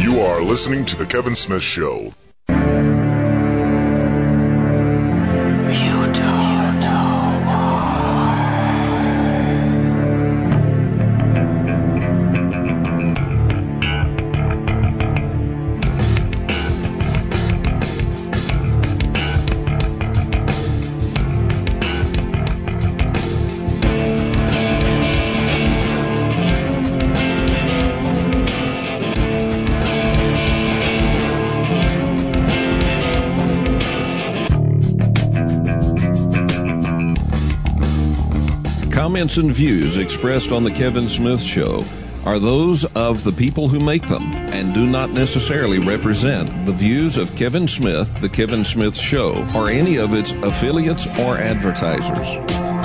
You are listening to The Kevin Smith Show. Comments and views expressed on The Kevin Smith Show are those of the people who make them and do not necessarily represent the views of Kevin Smith, The Kevin Smith Show, or any of its affiliates or advertisers.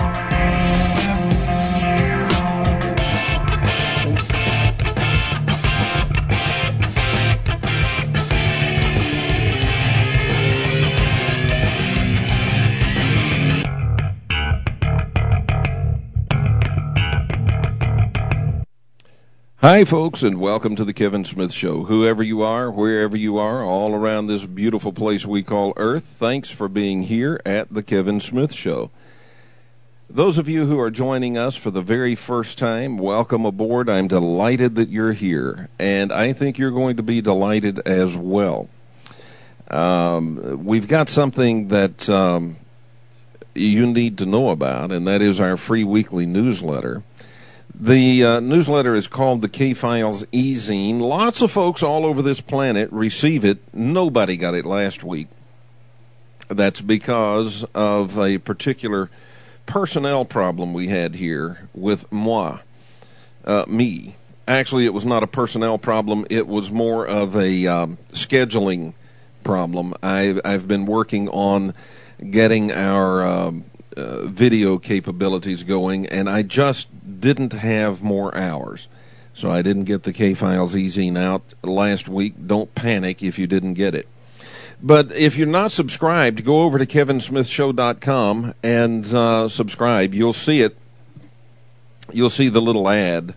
Hi, folks, and welcome to The Kevin Smith Show. Whoever you are, wherever you are, all around this beautiful place we call Earth, thanks for being here at The Kevin Smith Show. Those of you who are joining us for the very first time, welcome aboard. I'm delighted that you're here, and I think you're going to be delighted as well. We've got something that you need to know about, and that is our free weekly newsletter. The newsletter is called the K-Files E-Zine. Lots of folks all over this planet receive it. Nobody got it last week. That's because of a particular personnel problem we had here with me. Actually, it was not a personnel problem. It was more of a scheduling problem. I've been working on getting our video capabilities going, and I just didn't have more hours. So I didn't get the K-Files E-Zine out last week. Don't panic if you didn't get it. But if you're not subscribed, go over to kevinsmithshow.com and subscribe. You'll see it. You'll see the little ad.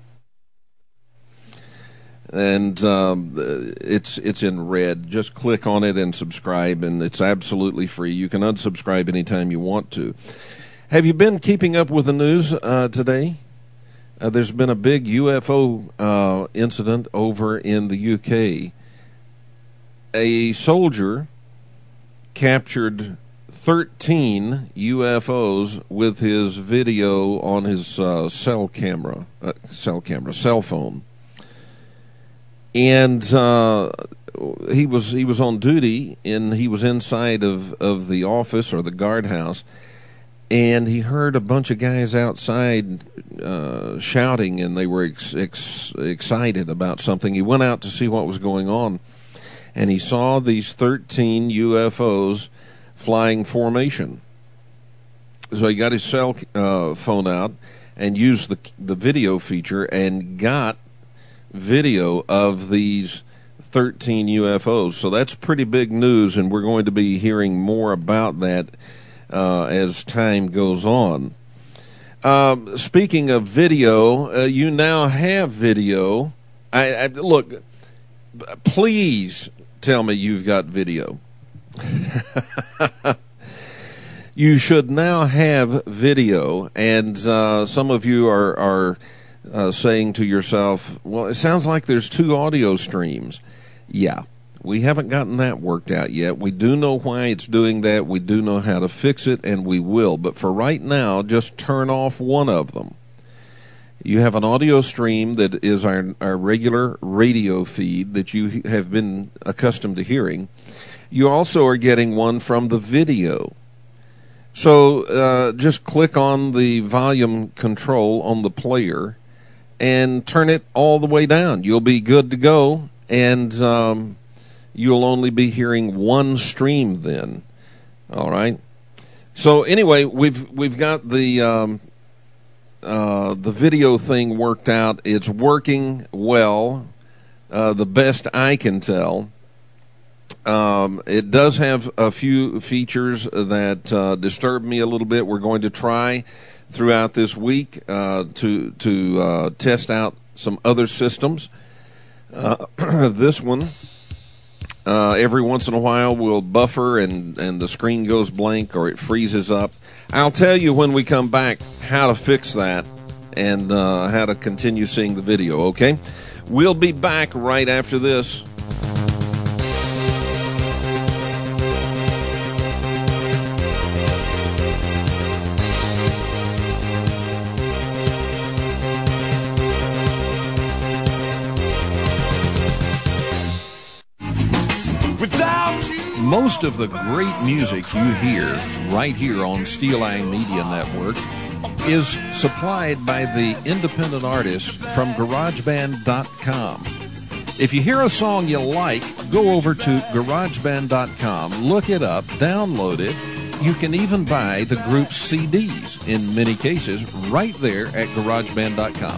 And it's in red. Just click on it and subscribe, and it's absolutely free. You can unsubscribe anytime you want to. Have you been keeping up with the news today? There's been a big UFO incident over in the UK. A soldier captured 13 UFOs with his video on his cell phone. And he was on duty, and he was inside of the office or the guardhouse, and he heard a bunch of guys outside shouting, and they were excited about something. He went out to see what was going on, and he saw these 13 UFOs flying formation. So he got his cell phone out and used the video feature and got video of these 13 UFOs. So that's pretty big news, and we're going to be hearing more about that as time goes on. Speaking of video, you now have video. Look, please tell me you've got video. You should now have video, and some of you are saying to yourself, well, it sounds like there's two audio streams. Yeah, we haven't gotten that worked out yet. We do know why it's doing that. We do know how to fix it, and we will. But for right now, just turn off one of them. You have an audio stream that is our regular radio feed that you have been accustomed to hearing. You also are getting one from the video. So just click on the volume control on the player and turn it all the way down. You'll be good to go, and you'll only be hearing one stream then. All right. So anyway, we've got the video thing worked out. It's working well, the best I can tell. It does have a few features that disturb me a little bit. We're going to try throughout this week to test out some other systems. This one, every once in a while, will buffer and the screen goes blank or it freezes up. I'll tell you when we come back how to fix that and how to continue seeing the video, okay? We'll be back right after this. Most of the great music you hear right here on Steel Eye Media Network is supplied by the independent artists from GarageBand.com. If you hear a song you like, go over to GarageBand.com, look it up, download it. You can even buy the group's CDs, in many cases, right there at GarageBand.com.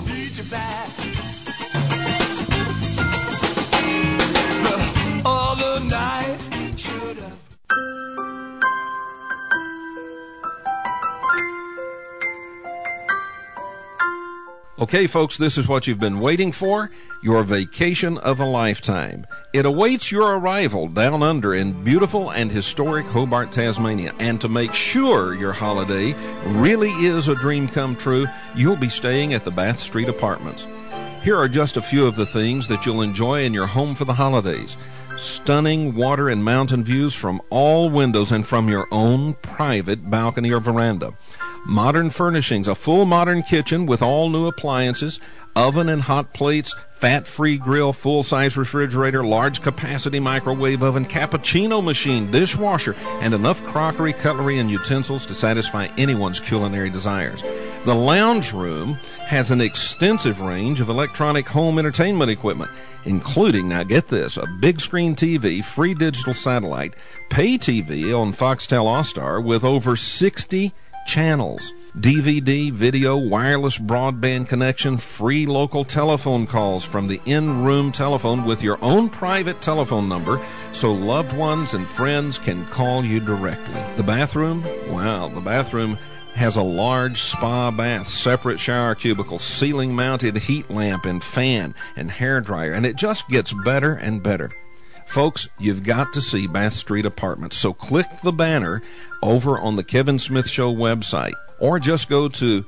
Okay, folks, this is what you've been waiting for, your vacation of a lifetime. It awaits your arrival down under in beautiful and historic Hobart, Tasmania. And to make sure your holiday really is a dream come true, you'll be staying at the Bath Street Apartments. Here are just a few of the things that you'll enjoy in your home for the holidays. Stunning water and mountain views from all windows and from your own private balcony or veranda. Modern furnishings, a full modern kitchen with all new appliances, oven and hot plates, fat-free grill, full-size refrigerator, large capacity microwave oven, cappuccino machine, dishwasher, and enough crockery, cutlery, and utensils to satisfy anyone's culinary desires. The lounge room has an extensive range of electronic home entertainment equipment, including, now get this, a big screen TV, free digital satellite, pay TV on Foxtel All-Star with over 60 channels, DVD, video, wireless broadband connection, free local telephone calls from the in-room telephone with your own private telephone number so loved ones and friends can call you directly. The bathroom? Wow, the bathroom has a large spa bath, separate shower cubicle, ceiling-mounted heat lamp and fan and hairdryer, and it just gets better and better. Folks, you've got to see Bath Street Apartments, so click the banner over on the Kevin Smith Show website, or just go to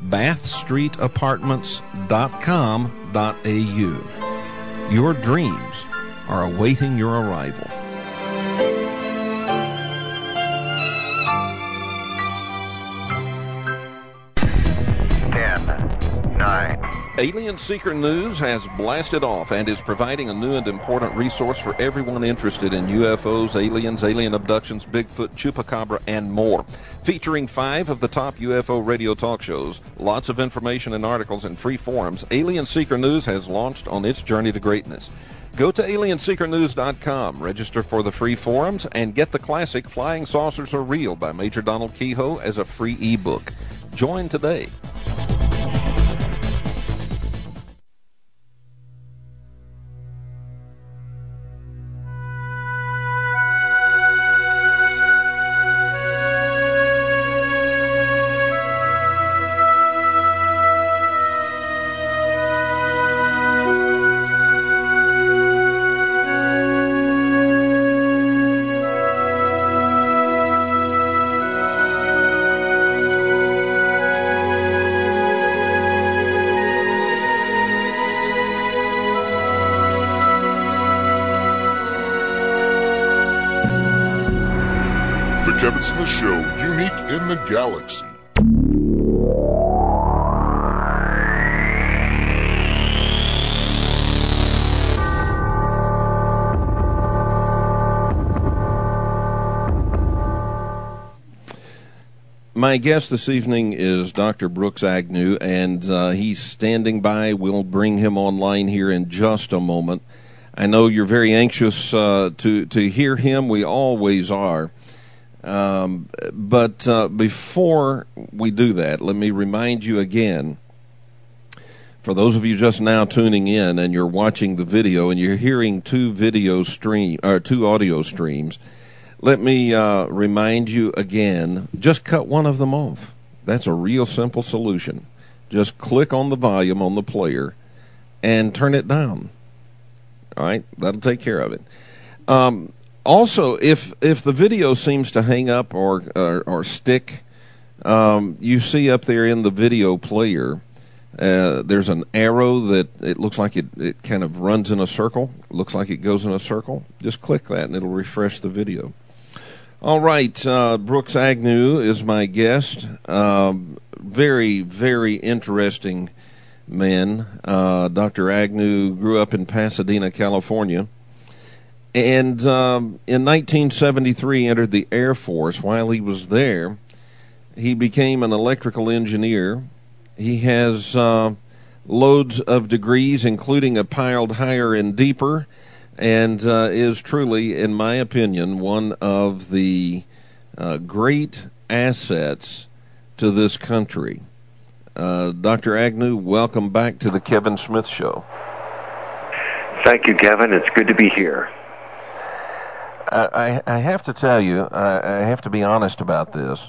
bathstreetapartments.com.au. Your dreams are awaiting your arrival. 10, 9. Alien Seeker News has blasted off and is providing a new and important resource for everyone interested in UFOs, aliens, alien abductions, Bigfoot, Chupacabra, and more. Featuring 5 of the top UFO radio talk shows, lots of information and articles, and free forums, Alien Seeker News has launched on its journey to greatness. Go to alienseekernews.com, register for the free forums, and get the classic Flying Saucers Are Real by Major Donald Kehoe as a free ebook. Join today. Kevin Smith Show, unique in the galaxy. My guest this evening is Dr. Brooks Agnew, and he's standing by. We'll bring him online here in just a moment. I know you're very anxious to hear him. We always are. But before we do that, let me remind you again, for those of you just now tuning in and you're watching the video and you're hearing two audio streams, let me remind you again, just cut one of them off. That's a real simple solution. Just click on the volume on the player and turn it down. All right, that'll take care of it. Also, if the video seems to hang up or stick, you see up there in the video player, there's an arrow that it looks like it kind of runs in a circle. Looks like it goes in a circle. Just click that and it'll refresh the video. All right, Brooks Agnew is my guest. Very, very interesting man. Dr. Agnew grew up in Pasadena, California. And in 1973 entered the Air Force. While he was there, he became an electrical engineer. He has loads of degrees, including a piled higher and deeper, and is truly, in my opinion, one of the great assets to this country. Dr. Agnew, welcome back to the Kevin Smith Show. Thank you, Kevin. It's good to be here. I have to tell you, I have to be honest about this.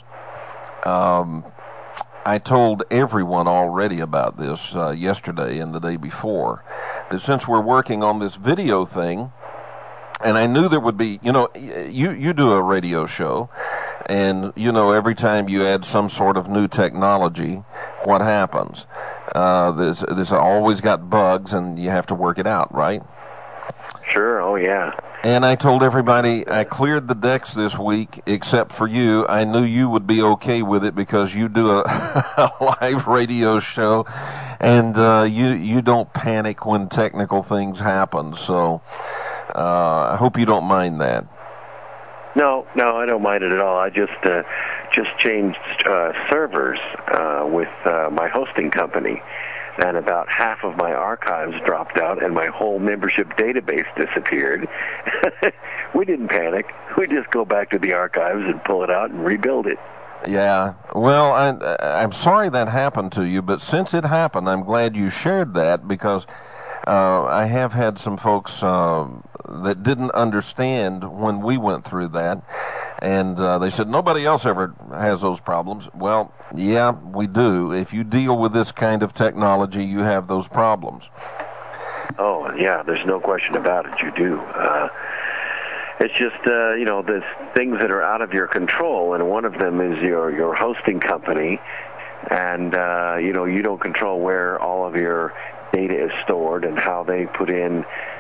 I told everyone already about this yesterday and the day before, that since we're working on this video thing, and I knew there would be, you do a radio show, and, every time you add some sort of new technology, what happens? This always got bugs, and you have to work it out, right? Sure, oh yeah. And I told everybody I cleared the decks this week, except for you. I knew you would be okay with it because you do a live radio show, and you don't panic when technical things happen. So I hope you don't mind that. No, I don't mind it at all. I just changed servers with my hosting company, and about half of my archives dropped out, and my whole membership database disappeared. We didn't panic. We just go back to the archives and pull it out and rebuild it. Yeah. Well, I'm sorry that happened to you, but since it happened, I'm glad you shared that, because I have had some folks that didn't understand when we went through that. And they said, nobody else ever has those problems. Well, yeah, we do. If you deal with this kind of technology, you have those problems. Oh, yeah, there's no question about it. You do. It's just, there's things that are out of your control, and one of them is your hosting company. And, you don't control where all of your data is stored and how they put in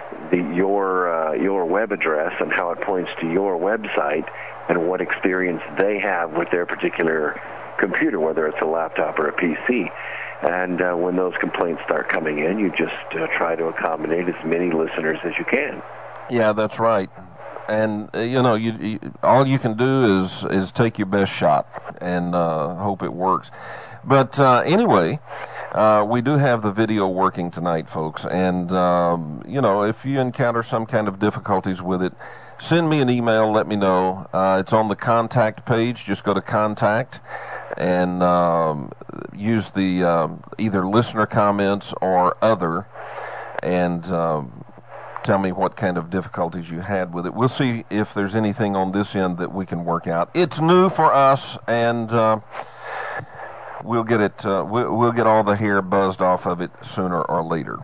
your web address and how it points to your website, and what experience they have with their particular computer, whether it's a laptop or a PC. And when those complaints start coming in, you just try to accommodate as many listeners as you can. Yeah, that's right. And, you all you can do is take your best shot and hope it works. But anyway, we do have the video working tonight, folks. And, if you encounter some kind of difficulties with it, send me an email, let me know. It's on the contact page. Just go to contact and use the either listener comments or other, and tell me what kind of difficulties you had with it. We'll see if there's anything on this end that we can work out. It's new for us, and we'll get it. We'll get all the hair buzzed off of it sooner or later.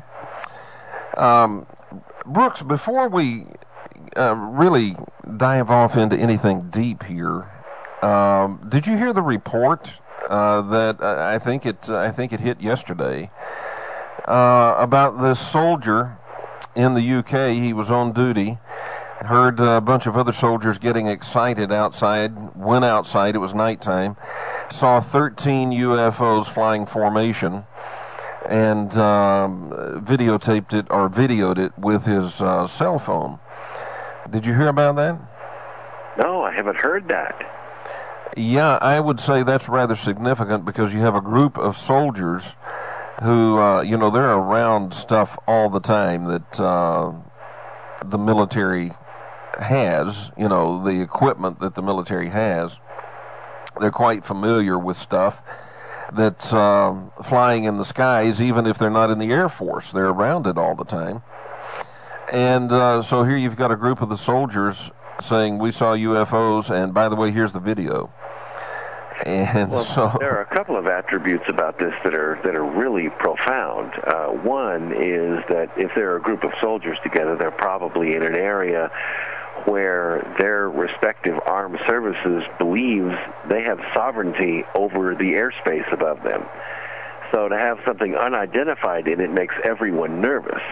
Brooks, before we really dive off into anything deep here, did you hear the report that I think it hit yesterday about this soldier in the UK? He was on duty, heard a bunch of other soldiers getting excited outside, went outside, it was nighttime, saw 13 UFOs flying formation, and videotaped it, or videoed it with his cell phone. Did you hear about that? No, I haven't heard that. Yeah, I would say that's rather significant, because you have a group of soldiers who, they're around stuff all the time that the military has, the equipment that the military has. They're quite familiar with stuff that's flying in the skies, even if they're not in the Air Force. They're around it all the time. And so here you've got a group of the soldiers saying, we saw UFOs, and by the way, here's the video. And so there are a couple of attributes about this that are really profound. One is that if there are a group of soldiers together, they're probably in an area where their respective armed services believes they have sovereignty over the airspace above them. So to have something unidentified in it makes everyone nervous.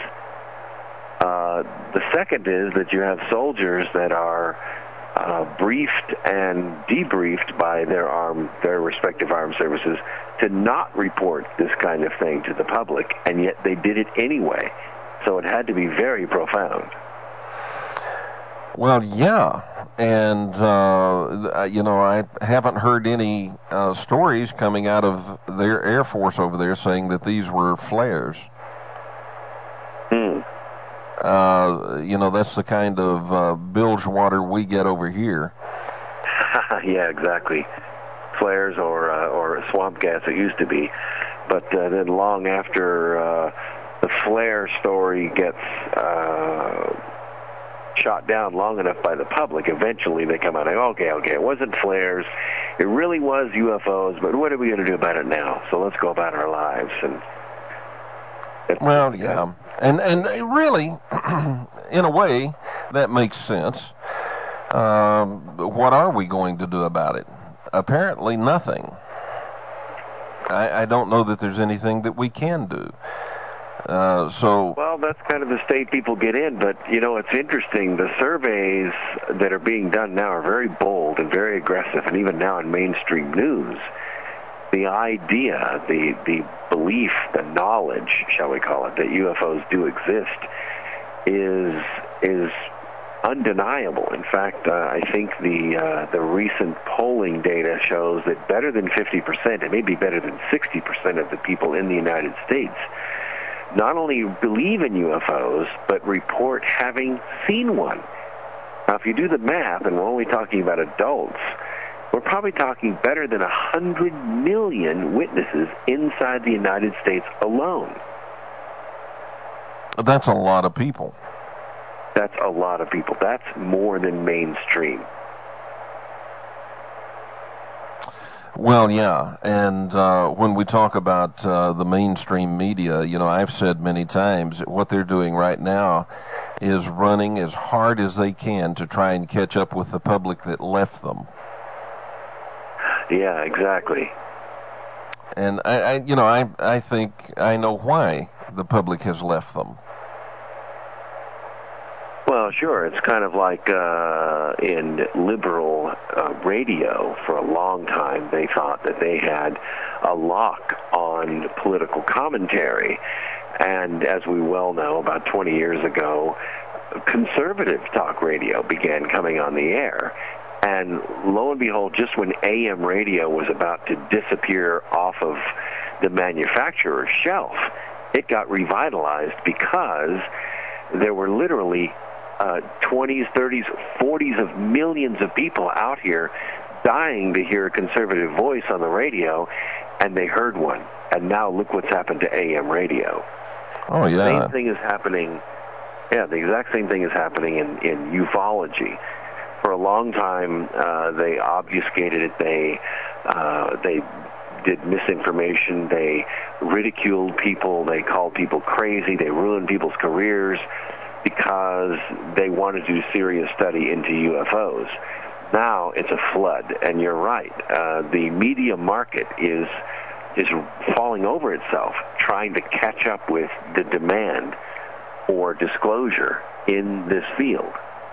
The second is that you have soldiers that are briefed and debriefed by their respective armed services to not report this kind of thing to the public, and yet they did it anyway. So it had to be very profound. Well, yeah, and I haven't heard any stories coming out of their Air Force over there saying that these were flares. That's the kind of bilge water we get over here. Yeah, exactly. Flares or swamp gas it used to be. But then long after the flare story gets shot down long enough by the public, eventually they come out and okay, it wasn't flares. It really was UFOs, but what are we going to do about it now? So let's go about our lives. Well, yeah. And really, in a way, that makes sense. What are we going to do about it? Apparently nothing. I don't know that there's anything that we can do. Well, that's kind of the state people get in, but, it's interesting. The surveys that are being done now are very bold and very aggressive, and even now in mainstream news, the idea, the belief, the knowledge, shall we call it, that UFOs do exist is undeniable. In fact, I think the recent polling data shows that better than 50%, it may be better than 60% of the people in the United States not only believe in UFOs, but report having seen one. Now, if you do the math, and we're only talking about adults, we're probably talking better than 100 million witnesses inside the United States alone. That's a lot of people. That's a lot of people. That's more than mainstream. Well, yeah, and when we talk about the mainstream media, I've said many times that what they're doing right now is running as hard as they can to try and catch up with the public that left them. Yeah, exactly. And I think I know why the public has left them. Well, sure. It's kind of like in liberal radio for a long time, they thought that they had a lock on political commentary. And as we well know, about 20 years ago, conservative talk radio began coming on the air. And lo and behold, just when AM radio was about to disappear off of the manufacturer's shelf, it got revitalized because there were literally 20s, 30s, 40s of millions of people out here dying to hear a conservative voice on the radio, and they heard one. And now look what's happened to AM radio. Oh, yeah. The same thing is happening. Yeah, the exact same thing is happening in ufology. For a long time, they obfuscated it. They did misinformation. They ridiculed people. They called people crazy. They ruined people's careers because they wanted to do serious study into UFOs. Now it's a flood, and you're right. The media market is falling over itself, trying to catch up with the demand for disclosure in this field.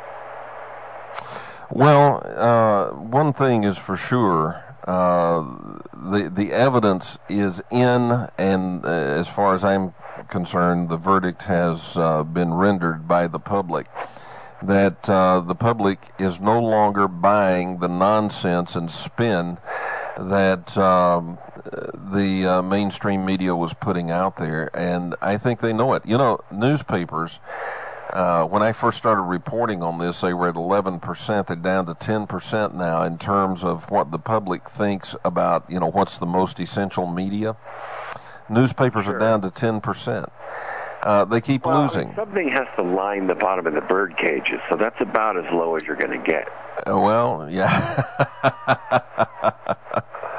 Well, one thing is for sure, the evidence is in, and as far as I'm concerned, the verdict has been rendered by the public, that the public is no longer buying the nonsense and spin that the mainstream media was putting out there, and I think they know it. Newspapers, when I first started reporting on this, they were at 11%. They're down to 10% now in terms of what the public thinks about, what's the most essential media. Newspapers are down to 10%. They keep losing. Something has to line the bottom of the bird cages, so that's about as low as you're going to get. Well, yeah.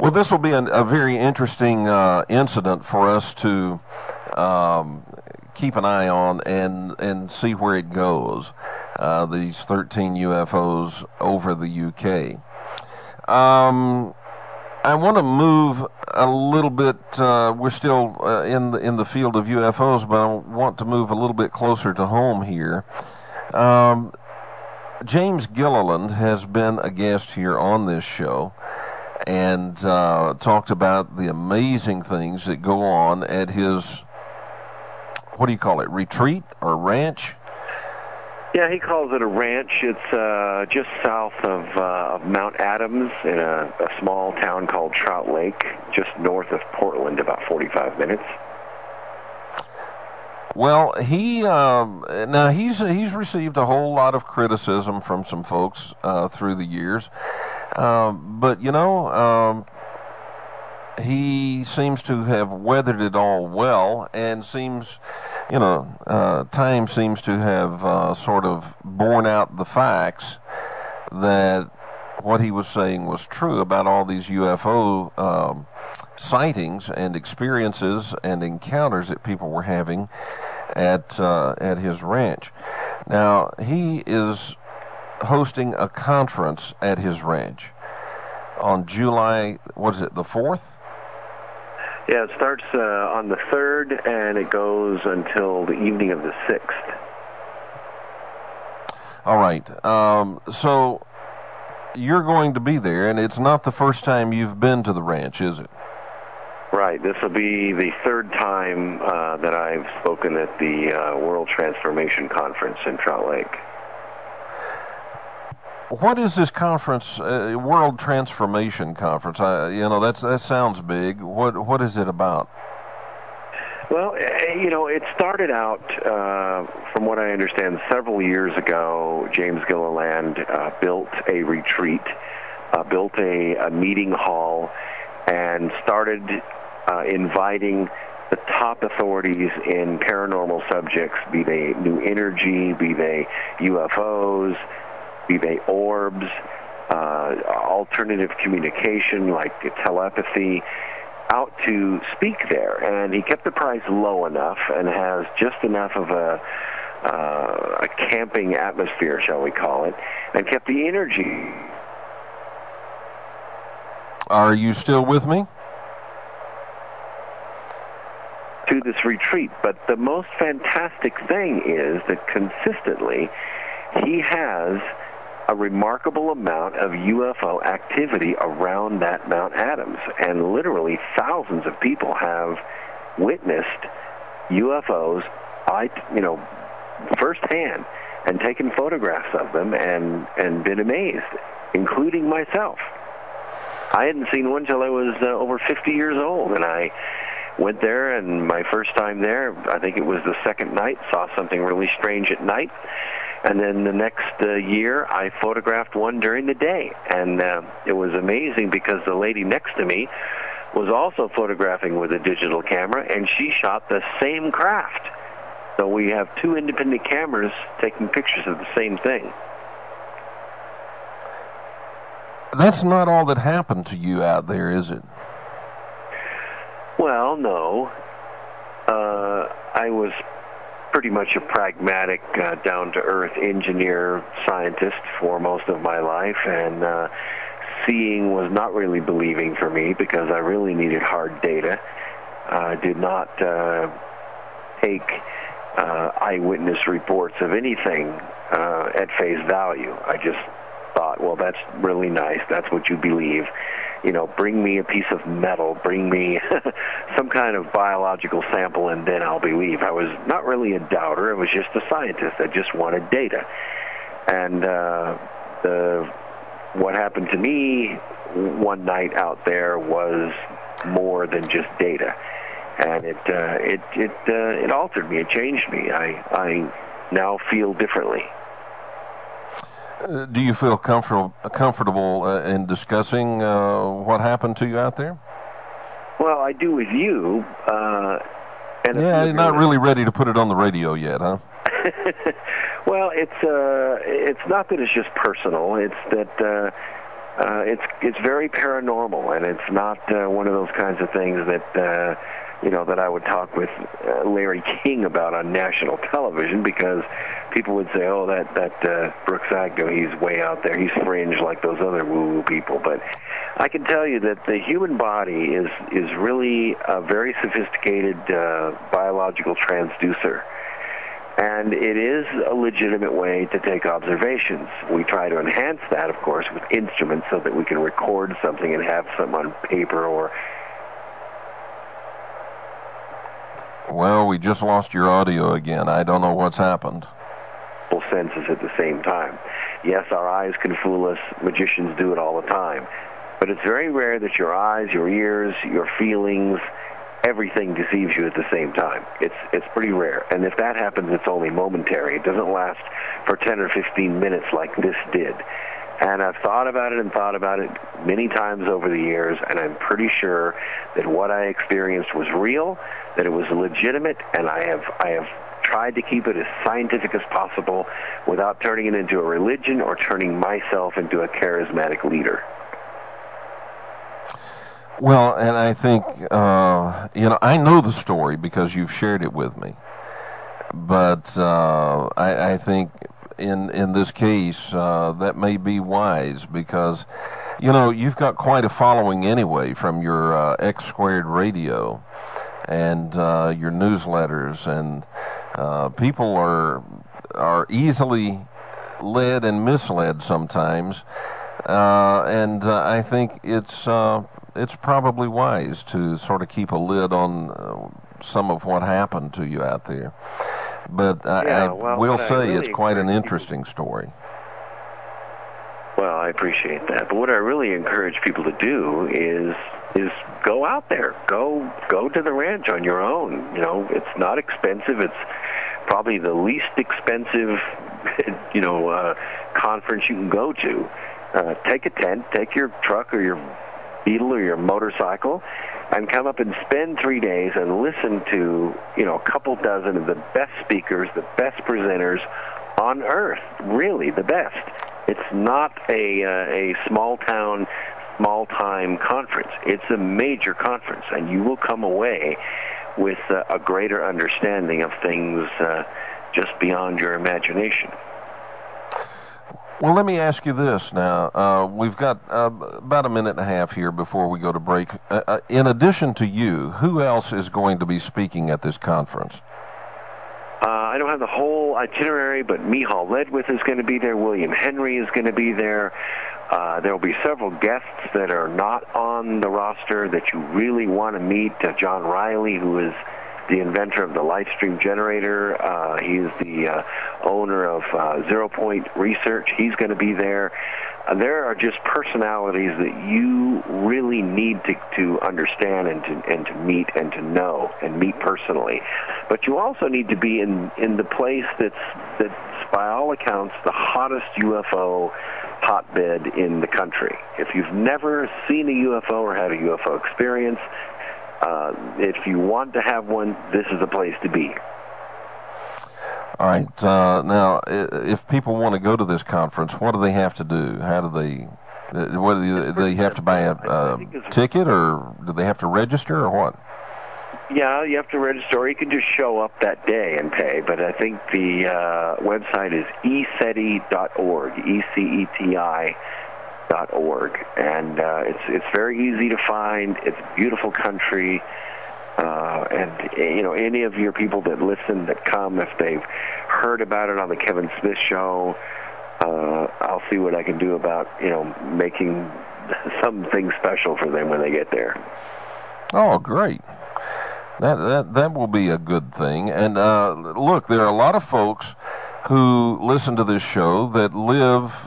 Well, this will be a very interesting incident for us to keep an eye on and see where it goes. These 13 UFOs over the UK. I want to move a little bit. We're still in the field of UFOs, but I want to move a little bit closer to home here. James Gilliland has been a guest here on this show and talked about the amazing things that go on at his, what do you call it, retreat or ranch? Yeah, he calls it a ranch. It's just south of Mount Adams in a small town called Trout Lake, just north of Portland, about 45 minutes. Well, he's received a whole lot of criticism from some folks through the years, but he seems to have weathered it all well, and seems. Time seems to have sort of borne out the facts that what he was saying was true about all these UFO sightings and experiences and encounters that people were having at his ranch. Now, he is hosting a conference at his ranch on July, what is it, the 4th? Yeah, it starts on the 3rd, and it goes until the evening of the 6th. All right. So you're going to be there, and it's not the first time you've been to the ranch, is it? Right. This will be the 3rd time that I've spoken at the World Transformation Conference in Trout Lake. What is this conference, World Transformation Conference? That sounds big. What is it about? Well, it started out, from what I understand, several years ago. James Gilliland built a retreat, built a meeting hall, and started inviting the top authorities in paranormal subjects, be they New Energy, be they UFOs, be they orbs, alternative communication like telepathy, out to speak there. And he kept the price low enough and has just enough of a camping atmosphere, shall we call it, and kept the energy. Are you still with me? To this retreat. But the most fantastic thing is that consistently he has a remarkable amount of UFO activity around that Mount Adams, and literally thousands of people have witnessed UFOs, firsthand, and taken photographs of them and been amazed, including myself. I hadn't seen one till I was over 50 years old, and I went there, and my first time there, I think it was the second night, saw something really strange at night. And then the next year, I photographed one during the day. And it was amazing because the lady next to me was also photographing with a digital camera, and she shot the same craft. So we have two independent cameras taking pictures of the same thing. That's not all that happened to you out there, is it? Well, no. I was pretty much a pragmatic, down-to-earth engineer, scientist for most of my life, and seeing was not really believing for me because I really needed hard data. I did not take eyewitness reports of anything at face value. I just thought, well, that's really nice. That's what you believe. Bring me a piece of metal, bring me some kind of biological sample, and then I'll believe. I was not really a doubter. I was just a scientist. I just wanted data. And what happened to me one night out there was more than just data. And it altered me. It changed me. I now feel differently. Do you feel comfortable in discussing what happened to you out there? Well, I do with you. You're not really ready to put it on the radio yet, huh? Well, it's not that it's just personal. It's that it's very paranormal, and it's not one of those kinds of things that that I would talk with Larry King about on national television, because people would say, "Oh, that Brooks Agnew, he's way out there. He's fringe like those other woo-woo people." But I can tell you that the human body is really a very sophisticated biological transducer. And it is a legitimate way to take observations. We try to enhance that, of course, with instruments so that we can record something and have something on paper or... Well, we just lost your audio again. I don't know what's happened. ...senses at the same time. Yes, our eyes can fool us. Magicians do it all the time. But it's very rare that your eyes, your ears, your feelings... everything deceives you at the same time. It's pretty rare. And if that happens, it's only momentary. It doesn't last for 10 or 15 minutes like this did. And I've thought about it many times over the years, and I'm pretty sure that what I experienced was real, that it was legitimate, and I have tried to keep it as scientific as possible without turning it into a religion or turning myself into a charismatic leader. Well, and I think, I know the story because you've shared it with me. But I think in this case, that may be wise because, you've got quite a following anyway from your X Squared radio and your newsletters. And people are easily led and misled sometimes. And I think it's probably wise to sort of keep a lid on some of what happened to you out there. But I will say it's quite an interesting story. Well, I appreciate that. But what I really encourage people to do is go out there. Go to the ranch on your own. It's not expensive. It's probably the least expensive, conference you can go to. Take a tent, take your truck or your Beetle or your motorcycle, and come up and spend 3 days and listen to, a couple dozen of the best speakers, the best presenters on earth, really the best. It's not a small-town, small-time conference. It's a major conference, and you will come away with a greater understanding of things just beyond your imagination. Well, let me ask you this now. We've got about a minute and a half here before we go to break. In addition to you, who else is going to be speaking at this conference? I don't have the whole itinerary, but Mihal Ledwith is going to be there. William Henry is going to be there. There will be several guests that are not on the roster that you really want to meet. John Riley, who is the inventor of the LightStream generator. He's the owner of Zero Point Research. He's going to be there. There are just personalities that you really need to understand and to meet and to know and meet personally. But you also need to be in the place that's by all accounts the hottest UFO hotbed in the country. If you've never seen a UFO or had a UFO experience, if you want to have one, this is the place to be. All right. Now, if people want to go to this conference, what do they have to do? How do they? What do they have to buy a ticket, or do they have to register, or what? Yeah, you have to register, or you can just show up that day and pay. But I think the website is eceti.org, ECETI.org, and it's very easy to find. It's a beautiful country. And any of your people that listen, that come, if they've heard about it on the Kevin Smith Show, I'll see what I can do about making something special for them when they get there. Oh, great! That will be a good thing. And look, there are a lot of folks who listen to this show that live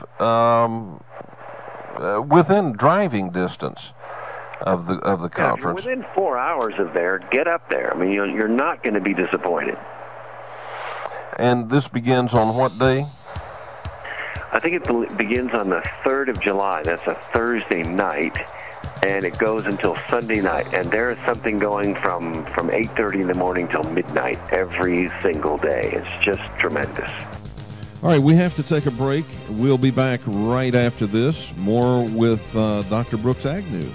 within driving distance of the conference. If you're within 4 hours of there, get up there. I mean, you're not going to be disappointed. And this begins on what day? I think it begins on the 3rd of July. That's a Thursday night, and it goes until Sunday night. And there is something going from 8:30 in the morning till midnight every single day. It's just tremendous. All right, we have to take a break. We'll be back right after this. More with Dr. Brooks Agnew.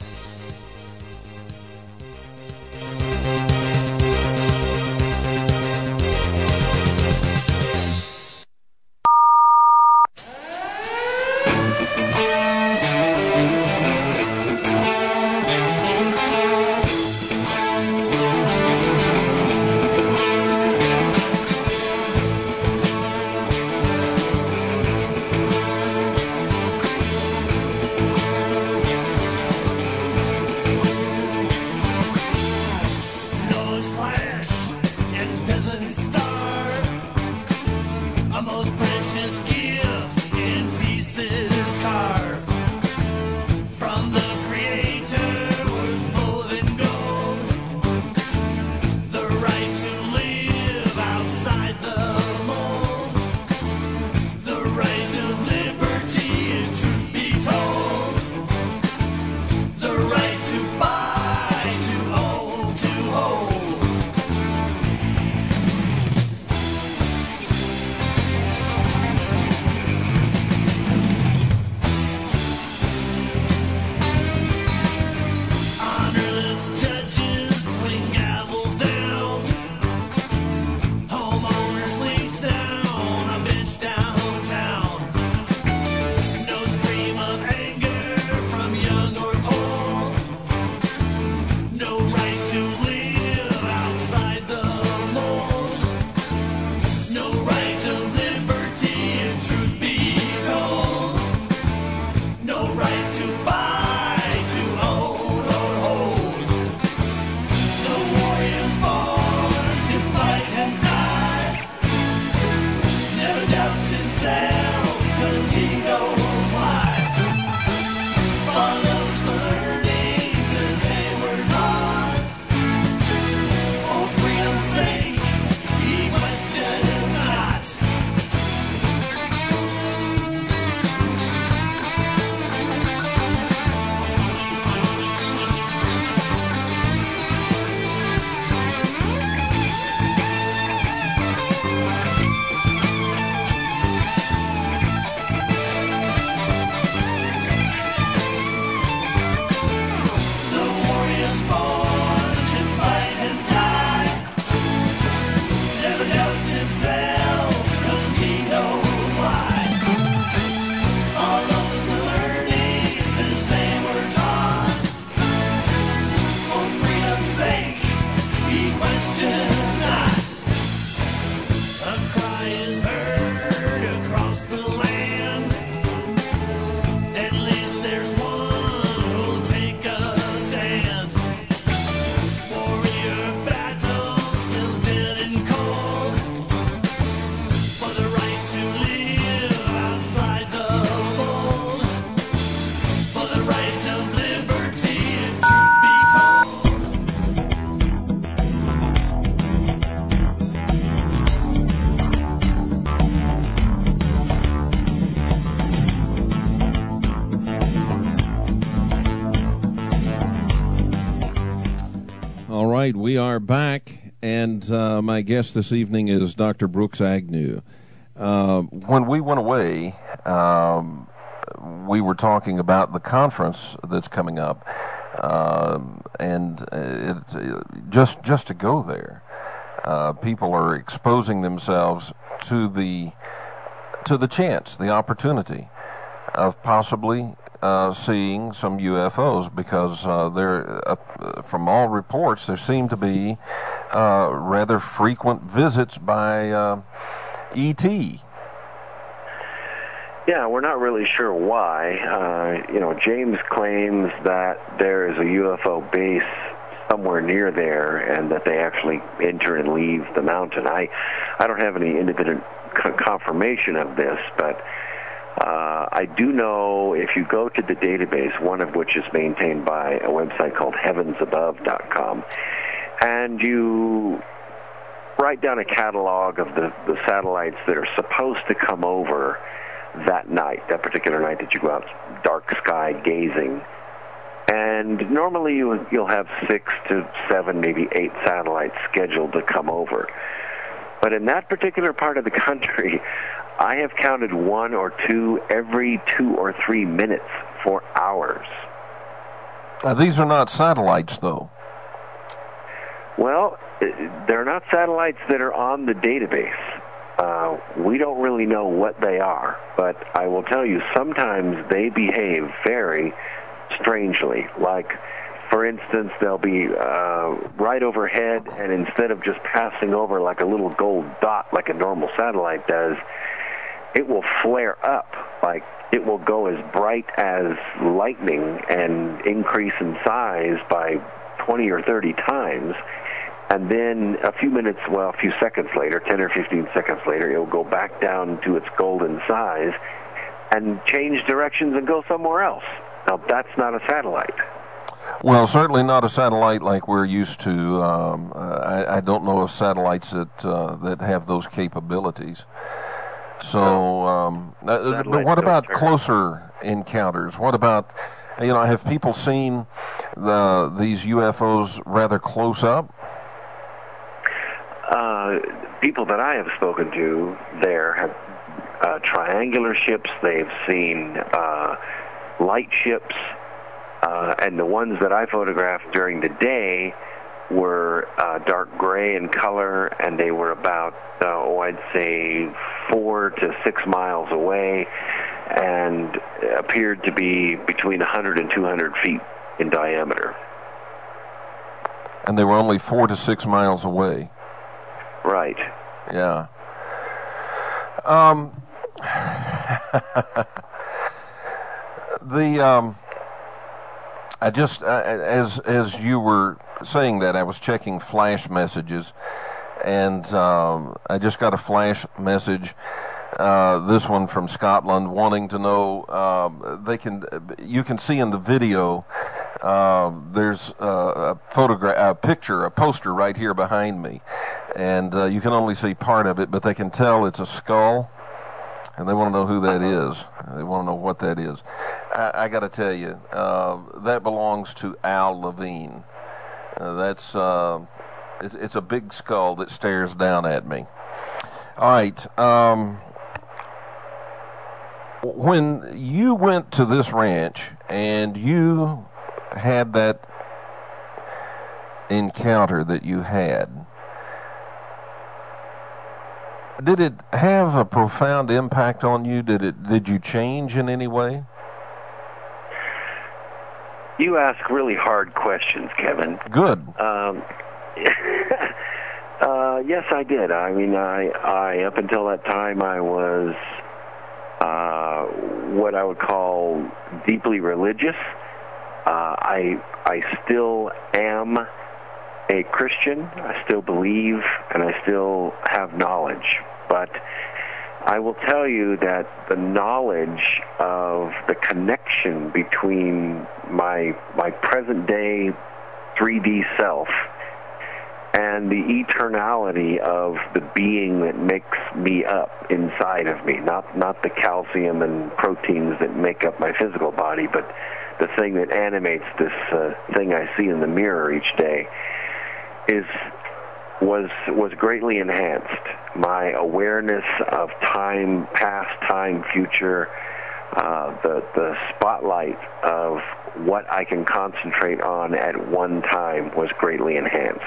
We are back, and my guest this evening is Dr. Brooks Agnew. When we went away, we were talking about the conference that's coming up, and just to go there, people are exposing themselves to the chance, the opportunity of possibly seeing some UFOs, because from all reports, there seem to be rather frequent visits by ET. Yeah, we're not really sure why. James claims that there is a UFO base somewhere near there, and that they actually enter and leave the mountain. I don't have any independent confirmation of this, but I do know if you go to the database, one of which is maintained by a website called heavensabove.com, and you write down a catalog of the satellites that are supposed to come over that night, that particular night that you go out dark sky gazing. And normally you'll have 6 to 7, maybe 8 satellites scheduled to come over. But in that particular part of the country, I have counted one or two every 2 or 3 minutes for hours. These are not satellites, though. Well, they're not satellites that are on the database. We don't really know what they are, but I will tell you, sometimes they behave very strangely. Like, for instance, they'll be right overhead, and instead of just passing over like a little gold dot like a normal satellite does, it will flare up. Like, it will go as bright as lightning and increase in size by 20 or 30 times. And then a few seconds later, 10 or 15 seconds later, it will go back down to its golden size and change directions and go somewhere else. Now, that's not a satellite. Well, certainly not a satellite like we're used to. I don't know of satellites that have those capabilities. So, but what about closer encounters? What about, have people seen these UFOs rather close up? People that I have spoken to there have triangular ships. They've seen light ships, and the ones that I photographed during the day were dark gray in color, and they were about, I'd say 4 to 6 miles away, and appeared to be between 100 and 200 feet in diameter. And they were only 4 to 6 miles away. Right. Yeah. As you were saying that, I was checking flash messages, and I just got a flash message. This one from Scotland, wanting to know you can see in the video. There's a poster right here behind me, and you can only see part of it, but they can tell it's a skull, and they want to know who that is. They want to know what that is. I got to tell you, that belongs to Al Levine. It's a big skull that stares down at me. All right. When you went to this ranch and you had that encounter that you had, did it have a profound impact on you? Did you change in any way? You ask really hard questions, Kevin. Good. Yes, I did. I mean, I up until that time, I was what I would call deeply religious. I still am a Christian. I still believe, and I still have knowledge. But I will tell you that the knowledge of the connection between my present-day 3D self and the eternality of the being that makes me up inside of me, not the calcium and proteins that make up my physical body, but the thing that animates this thing I see in the mirror each day, was greatly enhanced. My awareness of time, past, time, future, the spotlight of what I can concentrate on at one time was greatly enhanced.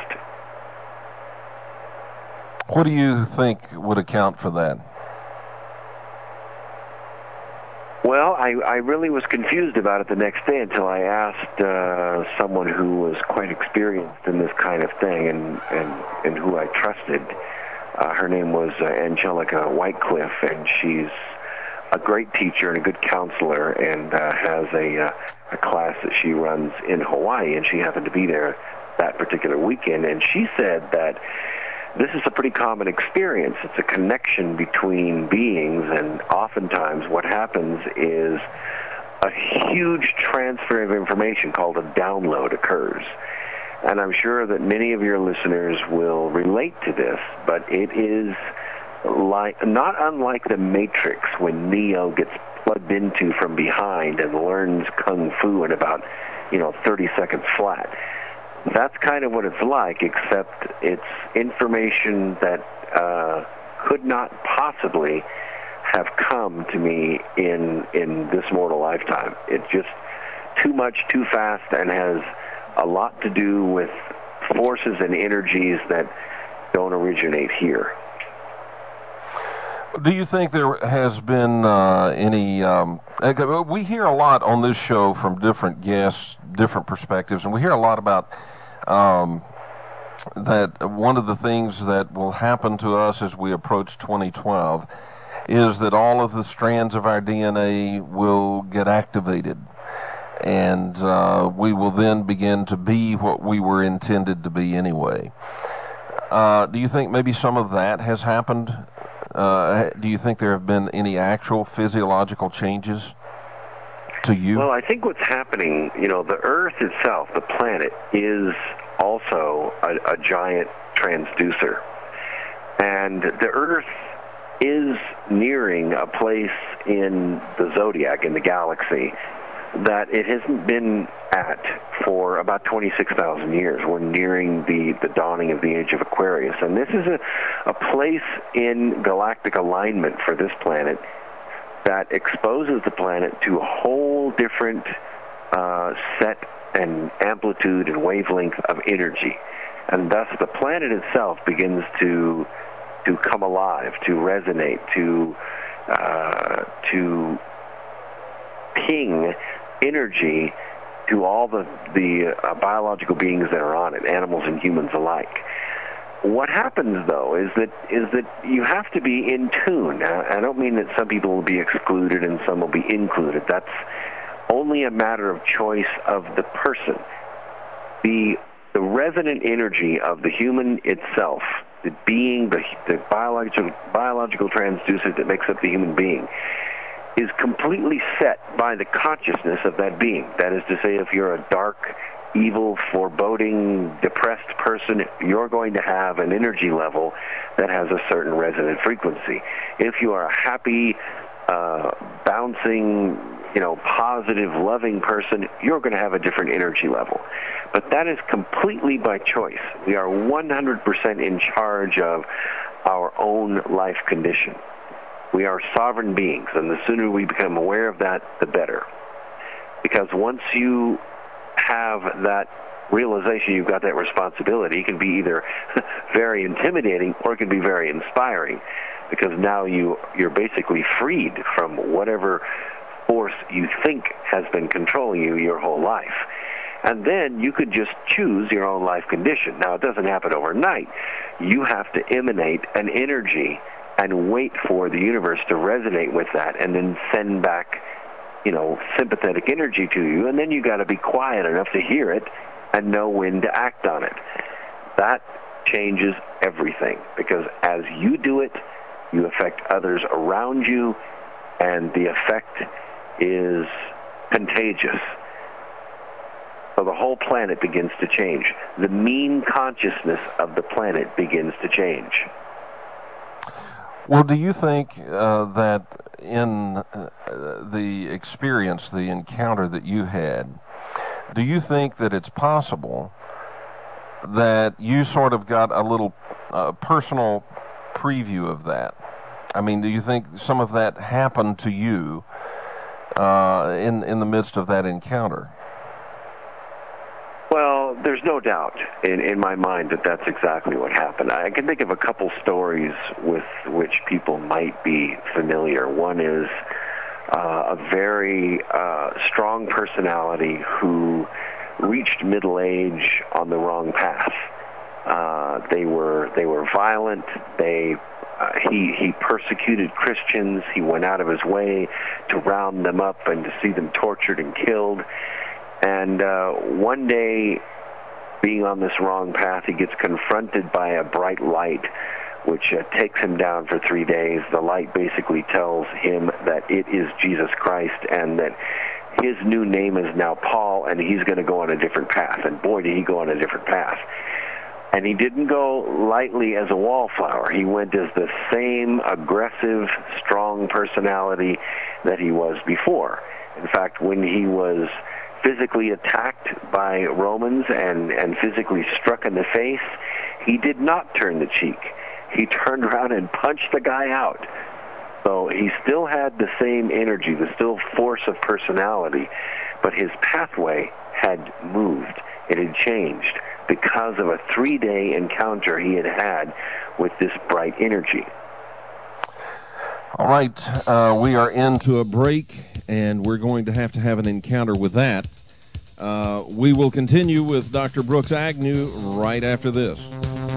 What do you think would account for that? Well, I really was confused about it the next day until I asked someone who was quite experienced in this kind of thing and who I trusted. Her name was Angelica Whitecliffe, and she's a great teacher and a good counselor, and has a class that she runs in Hawaii, and she happened to be there that particular weekend, and she said that this is a pretty common experience. It's a connection between beings, and oftentimes what happens is a huge transfer of information called a download occurs. And I'm sure that many of your listeners will relate to this, but it is not unlike the Matrix when Neo gets plugged into from behind and learns Kung Fu in about 30 seconds flat. That's kind of what it's like, except it's information that could not possibly have come to me in this mortal lifetime. It's just too much, too fast, and has a lot to do with forces and energies that don't originate here. Do you think there has been any... we hear a lot on this show from different guests, different perspectives, and we hear a lot about that one of the things that will happen to us as we approach 2012 is that all of the strands of our DNA will get activated, and we will then begin to be what we were intended to be anyway. Do you think maybe some of that has happened? Do you think there have been any actual physiological changes to you? Well, I think what's happening, the Earth itself, the planet, is also a giant transducer. And the Earth is nearing a place in the zodiac, in the galaxy, that it hasn't been at for about 26,000 years. We're nearing the dawning of the age of Aquarius. And this is a place in galactic alignment for this planet that exposes the planet to a whole different set and amplitude and wavelength of energy. And thus the planet itself begins to come alive, to resonate, to ping energy to all the biological beings that are on it, animals and humans alike. What happens, though, is that you have to be in tune. Now, I don't mean that some people will be excluded and some will be included. That's only a matter of choice of the person. The resonant energy of the human itself, the being, the biological transducer that makes up the human being, is completely set by the consciousness of that being. That is to say, if you're a dark, evil, foreboding, depressed person, you're going to have an energy level that has a certain resonant frequency. If you are a happy, bouncing, positive, loving person, you're going to have a different energy level. But that is completely by choice. We are 100% in charge of our own life condition. We are sovereign beings, and the sooner we become aware of that, the better. Because once you have that realization, you've got that responsibility, it can be either very intimidating or it can be very inspiring, because now you're basically freed from whatever force you think has been controlling you your whole life. And then you could just choose your own life condition. Now, it doesn't happen overnight. You have to emanate an energy and wait for the universe to resonate with that and then send back, sympathetic energy to you. And then you got to be quiet enough to hear it and know when to act on it. That changes everything, because as you do it, you affect others around you, and the effect is contagious. So the whole planet begins to change. The mean consciousness of the planet begins to change. Well, do you think that in the experience, the encounter that you had, do you think that it's possible that you sort of got a little personal preview of that? I mean, do you think some of that happened to you in the midst of that encounter? Well, there's no doubt in my mind that that's exactly what happened. I can think of a couple stories with which people might be familiar. One is a very strong personality who reached middle age on the wrong path. They were violent. He persecuted Christians. He went out of his way to round them up and to see them tortured and killed. And one day, being on this wrong path, he gets confronted by a bright light, which takes him down for 3 days. The light basically tells him that it is Jesus Christ and that his new name is now Paul, and he's going to go on a different path. And boy, did he go on a different path. And he didn't go lightly as a wallflower. He went as the same aggressive, strong personality that he was before. In fact, when he was physically attacked by Romans and physically struck in the face, he did not turn the cheek. He turned around and punched the guy out. So he still had the same energy, the still force of personality, but his pathway had moved. It had changed because of a 3-day encounter he had with this bright energy. All right, we are into a break, and we're going to have an encounter with that. We will continue with Dr. Brooks Agnew right after this.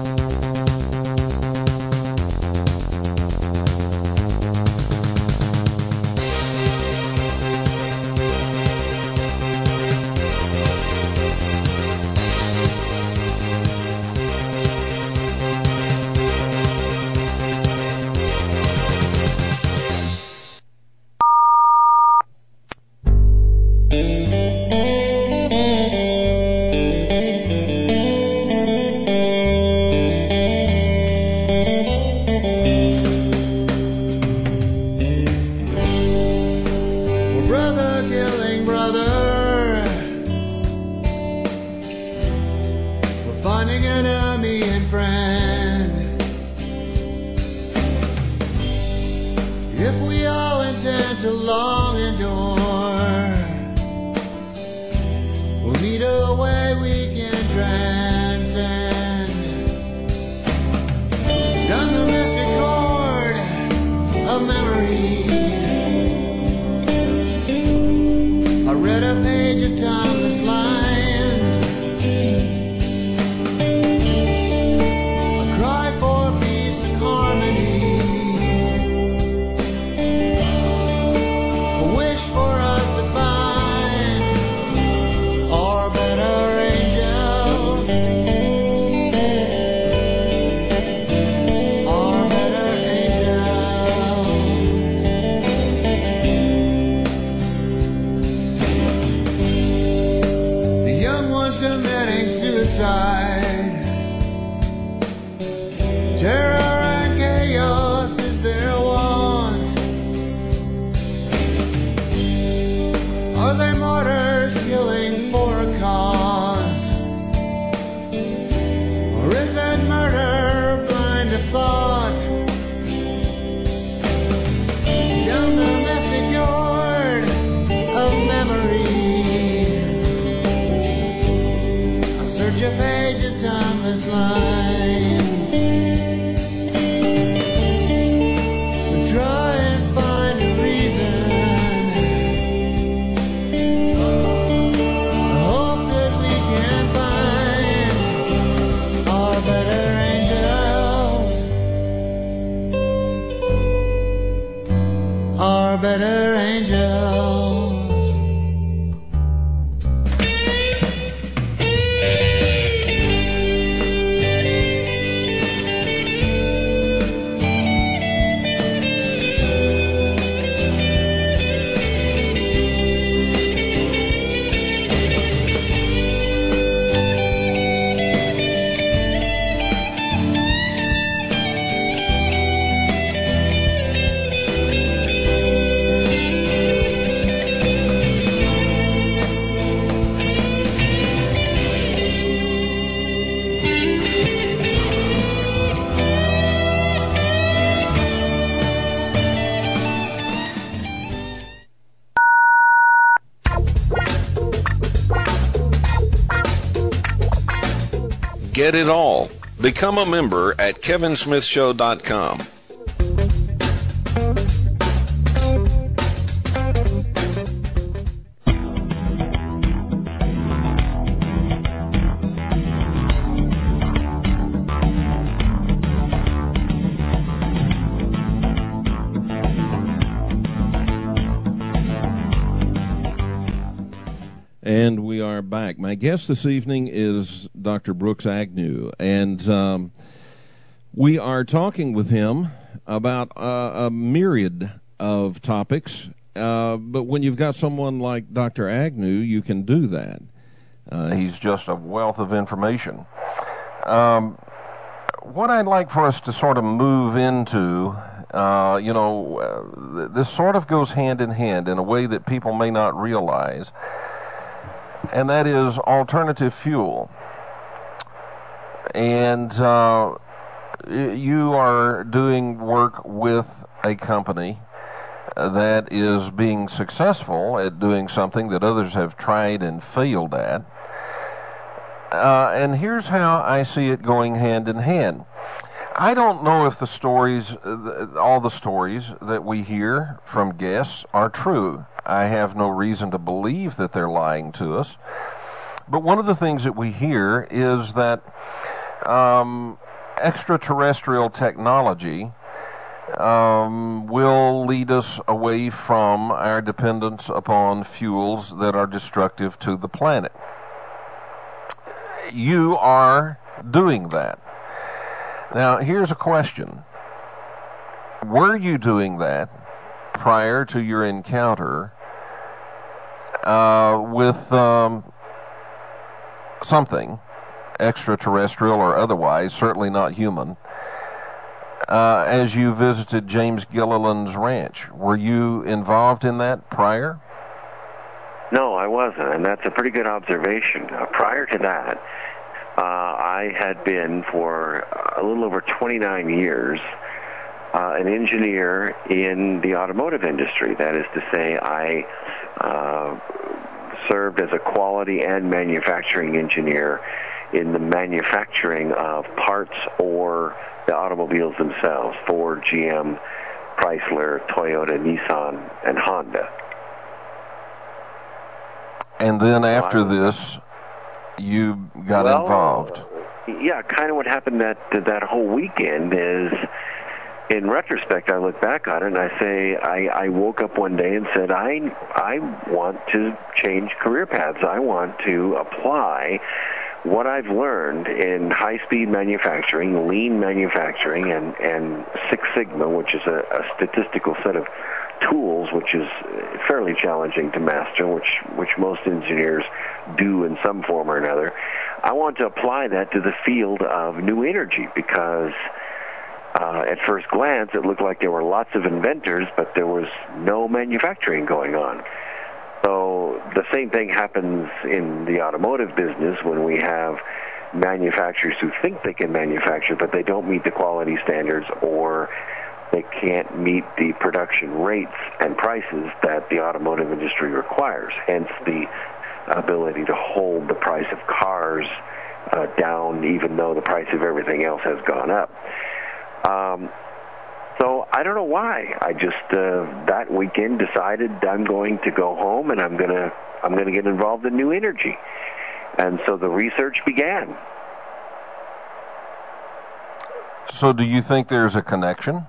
Get it all. Become a member at kevinsmithshow.com. And we are back. My guest this evening is Dr. Brooks Agnew, and we are talking with him about a myriad of topics, but when you've got someone like Dr. Agnew, you can do that. He's just a wealth of information. What I'd like for us to sort of move into, this sort of goes hand in hand in a way that people may not realize, and that is alternative fuel. And you are doing work with a company that is being successful at doing something that others have tried and failed at. And here's how I see it going hand in hand. I don't know if the stories, all the stories that we hear from guests are true. I have no reason to believe that they're lying to us. But one of the things that we hear is that extraterrestrial technology will lead us away from our dependence upon fuels that are destructive to the planet. You are doing that. Now, here's a question. Were you doing that prior to your encounter with something, extraterrestrial or otherwise, certainly not human, as you visited James Gilliland's ranch? Were you involved in that prior? No, I wasn't, and that's a pretty good observation. Prior to that, I had been for a little over 29 years an engineer in the automotive industry. That is to say, I served as a quality and manufacturing engineer in the manufacturing of parts or the automobiles themselves, Ford, GM, Chrysler, Toyota, Nissan, and Honda. And then after this, you got involved. Yeah, kind of what happened that whole weekend is, in retrospect, I look back on it and I say, I woke up one day and said, I want to change career paths. I want to apply what I've learned in high-speed manufacturing, lean manufacturing, and Six Sigma, which is a statistical set of tools, which is fairly challenging to master, which most engineers do in some form or another. I want to apply that to the field of new energy because at first glance it looked like there were lots of inventors, but there was no manufacturing going on. So the same thing happens in the automotive business when we have manufacturers who think they can manufacture, but they don't meet the quality standards, or they can't meet the production rates and prices that the automotive industry requires, hence the ability to hold the price of cars down even though the price of everything else has gone up. So I don't know why. I just that weekend decided I'm going to go home and I'm gonna get involved in new energy, and so the research began. So do you think there's a connection?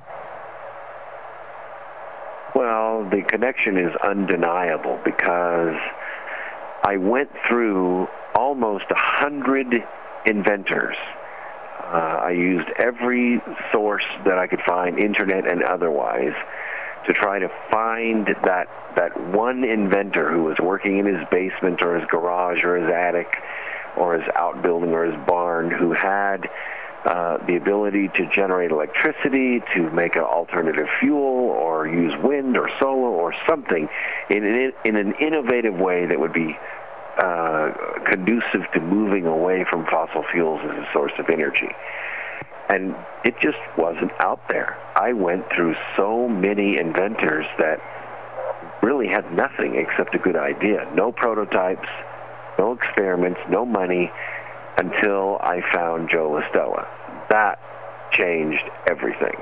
Well, the connection is undeniable because I went through almost 100 inventors. I used every source that I could find, internet and otherwise, to try to find that one inventor who was working in his basement or his garage or his attic or his outbuilding or his barn, who had the ability to generate electricity, to make an alternative fuel, or use wind or solar or something in an innovative way that would be conducive to moving away from fossil fuels as a source of energy. And it just wasn't out there. I went through so many inventors that really had nothing except a good idea. No prototypes, no experiments, no money, until I found Joe LaStella. That changed everything.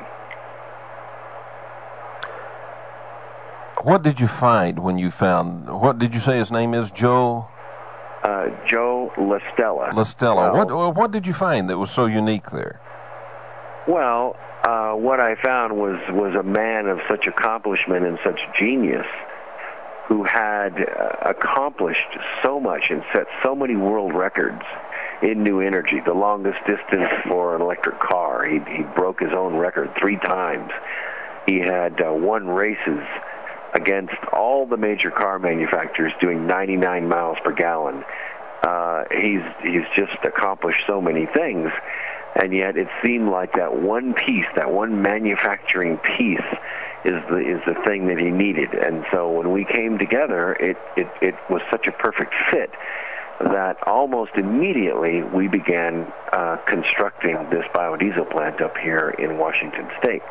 What did you find when you found, what did you say his name is, Joe? Joe LaStella. LaStella. What did you find that was so unique there? Well, what I found was a man of such accomplishment and such genius who had accomplished so much and set so many world records in new energy. The longest distance for an electric car, he broke his own record 3 times. He had won races against all the major car manufacturers, doing 99 miles per gallon. He's just accomplished so many things, and yet it seemed like that one piece, that one manufacturing piece, is the thing that he needed. And so when we came together, it was such a perfect fit that almost immediately we began constructing this biodiesel plant up here in Washington State.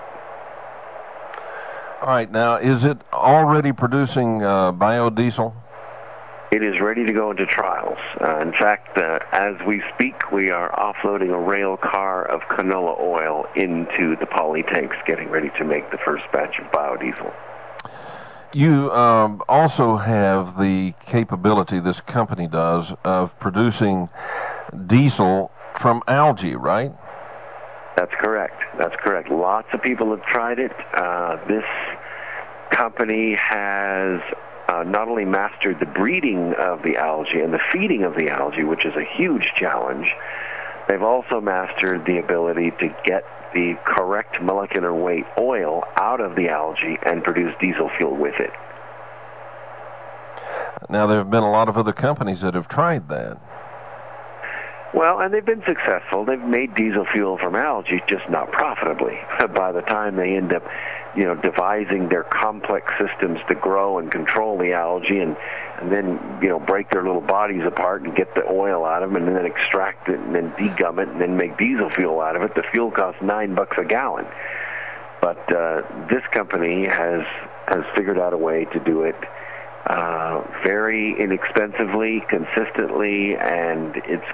All right. Now, is it already producing biodiesel? It is ready to go into trials. In fact, as we speak, we are offloading a rail car of canola oil into the poly tanks, getting ready to make the first batch of biodiesel. You also have the capability, this company does, of producing diesel from algae, right? That's correct. That's correct. Lots of people have tried it. This company has not only mastered the breeding of the algae and the feeding of the algae, which is a huge challenge, they've also mastered the ability to get the correct molecular weight oil out of the algae and produce diesel fuel with it. Now, there have been a lot of other companies that have tried that. Well, and they've been successful. They've made diesel fuel from algae, just not profitably. By the time they end up, devising their complex systems to grow and control the algae and then, break their little bodies apart and get the oil out of them and then extract it and then degum it and then make diesel fuel out of it, the fuel costs $9 a gallon. But this company has figured out a way to do it very inexpensively, consistently, and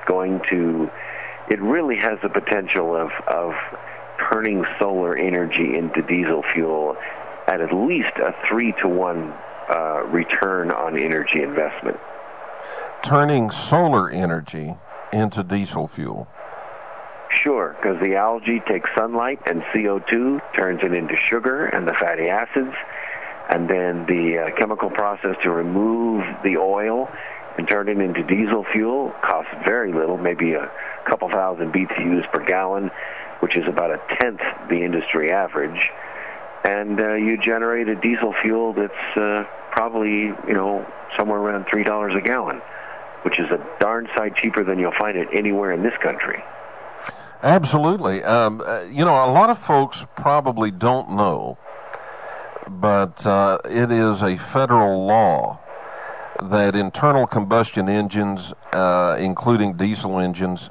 it really has the potential of turning solar energy into diesel fuel at least a 3-to-1 return on energy investment. Turning solar energy into diesel fuel? Sure, because the algae takes sunlight and CO2, turns it into sugar and the fatty acids, and then the chemical process to remove the oil and turn it into diesel fuel costs very little, maybe a couple thousand BTUs per gallon, which is about 1/10 the industry average. And you generate a diesel fuel that's probably, somewhere around $3 a gallon, which is a darn sight cheaper than you'll find it anywhere in this country. Absolutely. A lot of folks probably don't know, but it is a federal law that internal combustion engines, including diesel engines,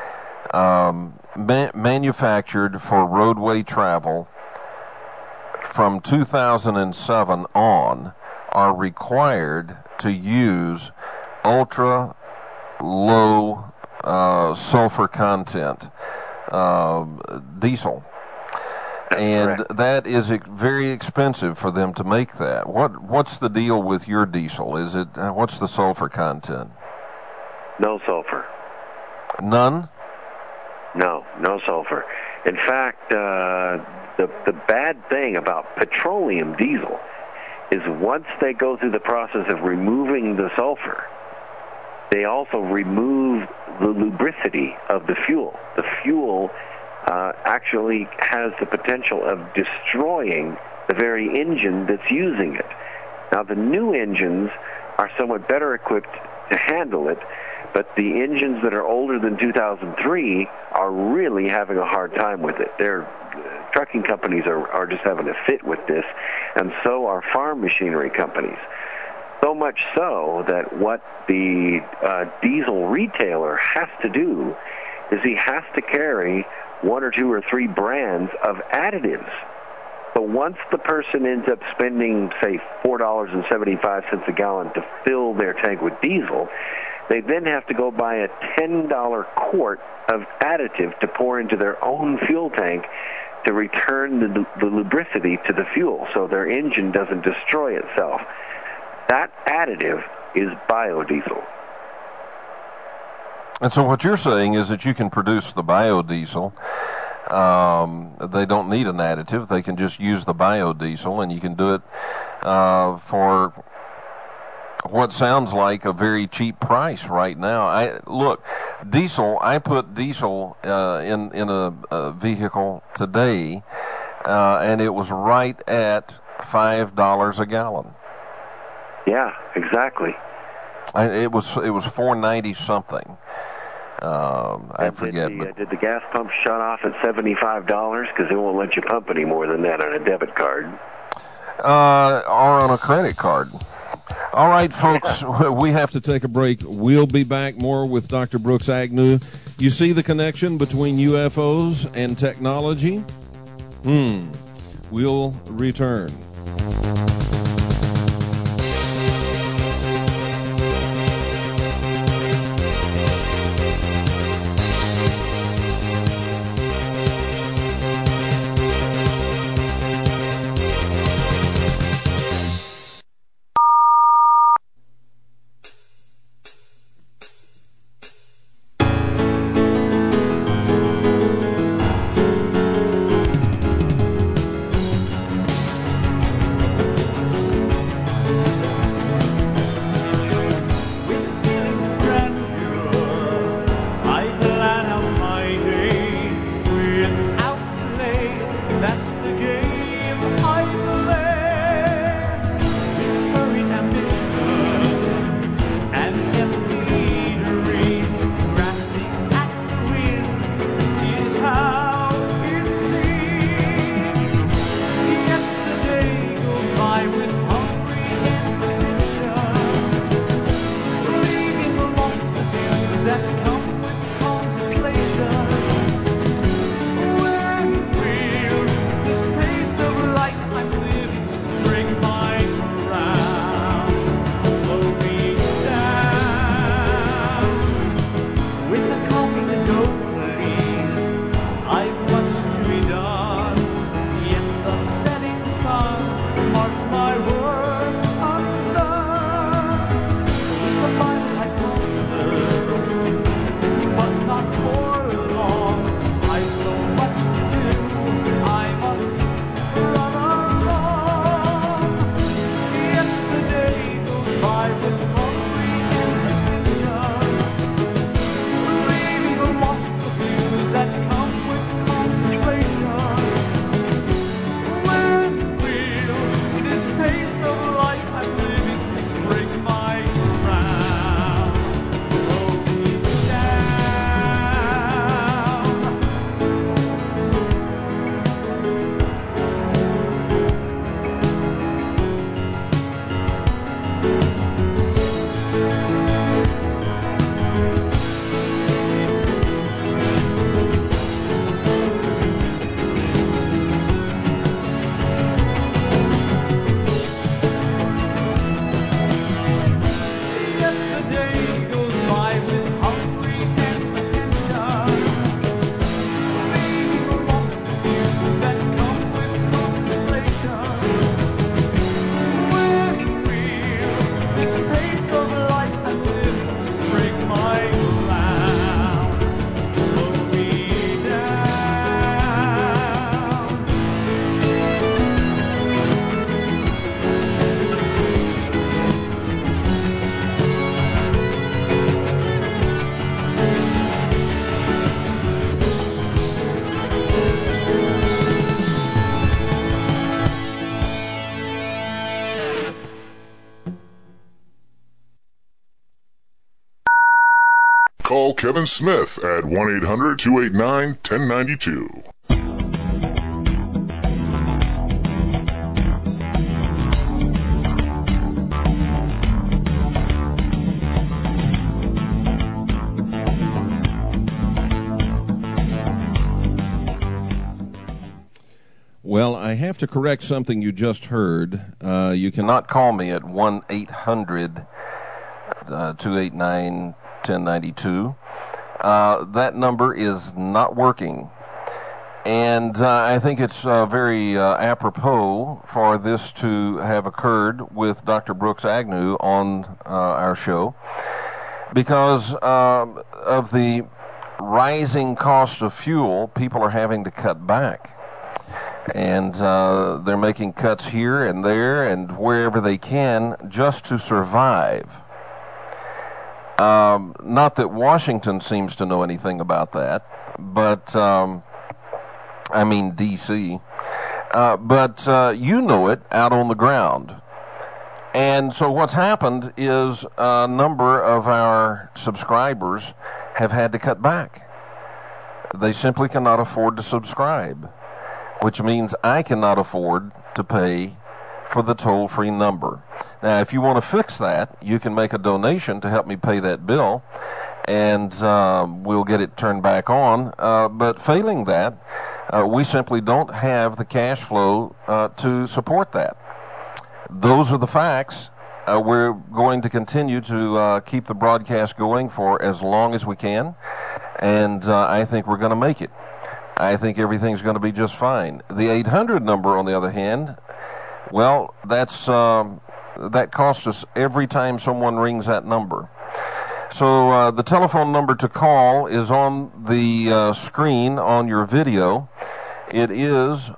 manufactured for roadway travel from 2007 on are required to use ultra low sulfur content diesel. And correct. That is very expensive for them to make that. What's the deal with your diesel? Is it what's the sulfur content? No sulfur. None? No sulfur. In fact, the bad thing about petroleum diesel is once they go through the process of removing the sulfur, they also remove the lubricity of the fuel. The fuel actually has the potential of destroying the very engine that's using it. Now, the new engines are somewhat better equipped to handle it, but the engines that are older than 2003 are really having a hard time with it. Trucking companies are just having a fit with this, and so are farm machinery companies. So much so that what the diesel retailer has to do is he has to carry 1 or 2 or 3 brands of additives. So once the person ends up spending, say, $4.75 a gallon to fill their tank with diesel, they then have to go buy a $10 quart of additive to pour into their own fuel tank to return the lubricity to the fuel so their engine doesn't destroy itself. That additive is biodiesel. And so what you're saying is that you can produce the biodiesel. They don't need an additive. They can just use the biodiesel, and you can do it for what sounds like a very cheap price right now. I put diesel in a vehicle today, and it was right at $5 a gallon. Yeah, exactly. It was $4.90 something. I forget. Did the gas pump shut off at $75? Because they won't let you pump any more than that on a debit card. Or on a credit card. All right, folks, we have to take a break. We'll be back more with Dr. Brooks Agnew. You see the connection between UFOs and technology? We'll return. Call Kevin Smith at 1-800-289-1092. Well, I have to correct something you just heard. You cannot call me at 1-800-289-1092. That number is not working. And I think it's very apropos for this to have occurred with Dr. Brooks Agnew on our show because of the rising cost of fuel. People are having to cut back. And they're making cuts here and there and wherever they can just to survive. Not that Washington seems to know anything about that, but, I mean D.C., but you know it out on the ground. And so what's happened is a number of our subscribers have had to cut back. They simply cannot afford to subscribe, which means I cannot afford to pay for the toll-free number. Now, if you want to fix that, you can make a donation to help me pay that bill, and we'll get it turned back on. But failing that, we simply don't have the cash flow to support that. Those are the facts. We're going to continue to keep the broadcast going for as long as we can, and I think we're going to make it. I think everything's going to be just fine. The 800 number, on the other hand, well, that costs us every time someone rings that number. So the telephone number to call is on the screen on your video. It is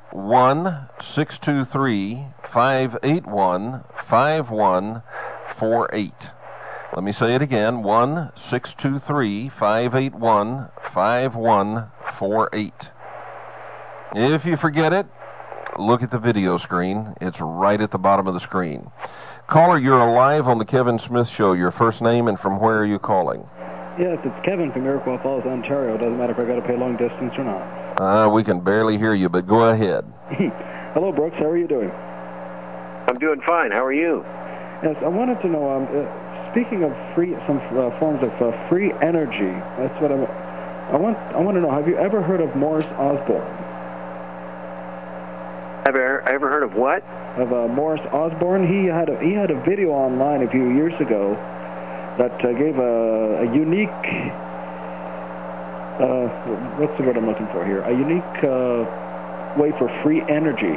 1-623-581-5148. Let me say it again, 1-623-581-5148. If you forget it, look at the video screen. It's right at the bottom of the screen. Caller, you're alive on the Kevin Smith Show. Your first name and from where are you calling? Yes, it's Kevin from Iroquois Falls, Ontario. Doesn't matter if I got to pay long distance or not. We can barely hear you, but go ahead. Hello, Brooks. How are you doing? I'm doing fine. How are you? Yes, I wanted to know, speaking of some forms of free energy, that's what I want to know, have you ever heard of Morris Osborne? Have I ever heard of what? Of Morris Osborne. He had a video online a few years ago that gave a unique, what's the word I'm looking for here? A unique way for free energy.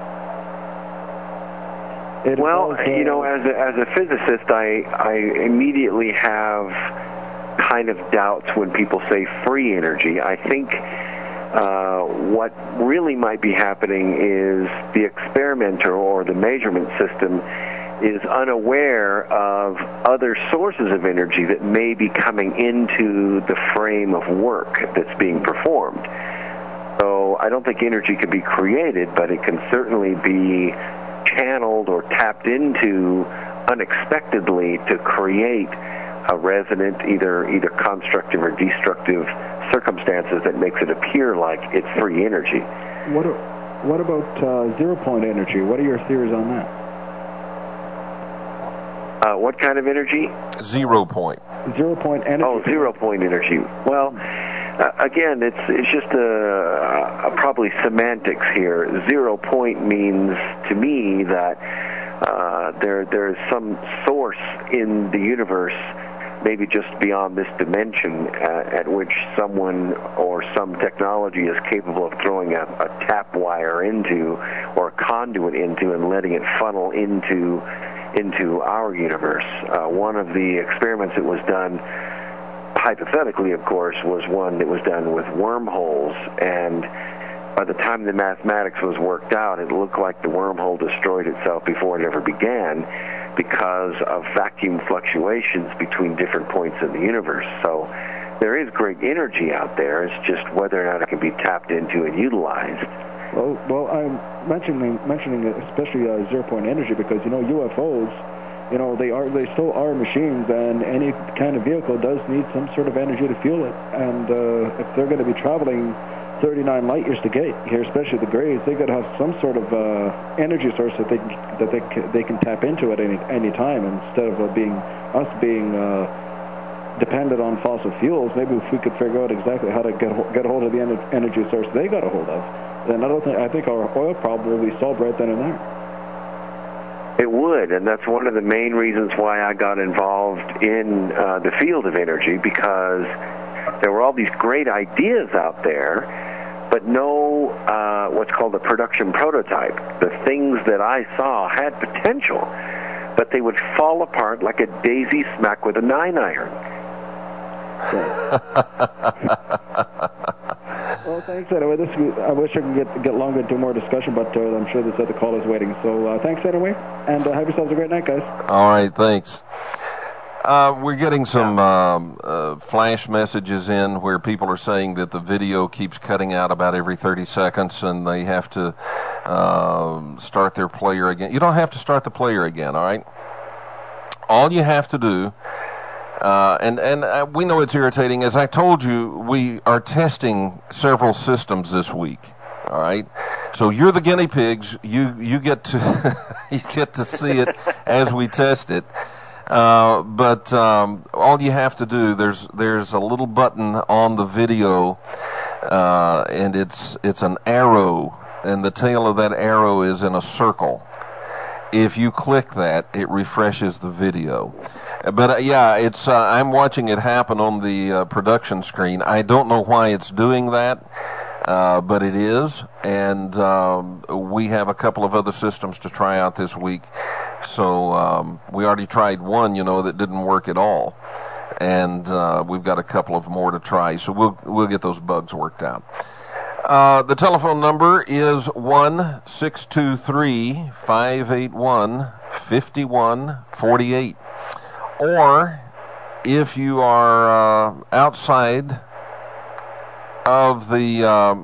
Well, you know, as a physicist, I immediately have kind of doubts when people say free energy. I think what really might be happening is the experimenter or the measurement system is unaware of other sources of energy that may be coming into the frame of work that's being performed. So I don't think energy can be created, but it can certainly be channeled or tapped into unexpectedly to create a resonant, either constructive or destructive circumstances that makes it appear like it's free energy. What about zero-point energy? What are your theories on that? What kind of energy? 0 point. 0 point energy. Oh, 0 point energy. Well, again, it's just probably semantics here. 0 point means to me that there's some source in the universe, maybe just beyond this dimension, at which someone or some technology is capable of throwing a tap wire into or a conduit into and letting it funnel into our universe. One of the experiments that was done, hypothetically, of course, was one that was done with wormholes, and by the time the mathematics was worked out, it looked like the wormhole destroyed itself before it ever began because of vacuum fluctuations between different points in the universe. So there is great energy out there. It's just whether or not it can be tapped into and utilized. Well, I'm mentioning especially 0 point energy because, you know, UFOs, you know, they still are machines, and any kind of vehicle does need some sort of energy to fuel it. And if they're going to be traveling 39 light years to get here, especially the Greys, they got to have some sort of energy source that they can tap into at any time, instead of being dependent on fossil fuels. Maybe if we could figure out exactly how to get a hold of the energy source they got a hold of, then I think our oil problem will be solved right then and there. It would, and that's one of the main reasons why I got involved in the field of energy, because there were all these great ideas out there, but no what's called a production prototype. The things that I saw had potential, but they would fall apart like a daisy smack with a 9-iron. Well, thanks anyway. I wish I could get longer into more discussion, but I'm sure this other call is waiting. So thanks anyway, and have yourselves a great night, guys. All right, thanks. We're getting some flash messages in where people are saying that the video keeps cutting out about every 30 seconds and they have to start their player again. You don't have to start the player again, all right? All you have to do, and we know it's irritating. As I told you, we are testing several systems this week, all right? So you're the guinea pigs. You get to you get to see it as we test it. But all you have to do, there's a little button on the video, and it's an arrow, and the tail of that arrow is in a circle. If you click that, it refreshes the video. But yeah, it's I'm watching it happen on the production screen. I don't know why it's doing that, but it is, and we have a couple of other systems to try out this week. So we already tried one, that didn't work at all, and we've got a couple of more to try. So we'll get those bugs worked out. The telephone number is 1-623-581-5148. Or if you are outside of the,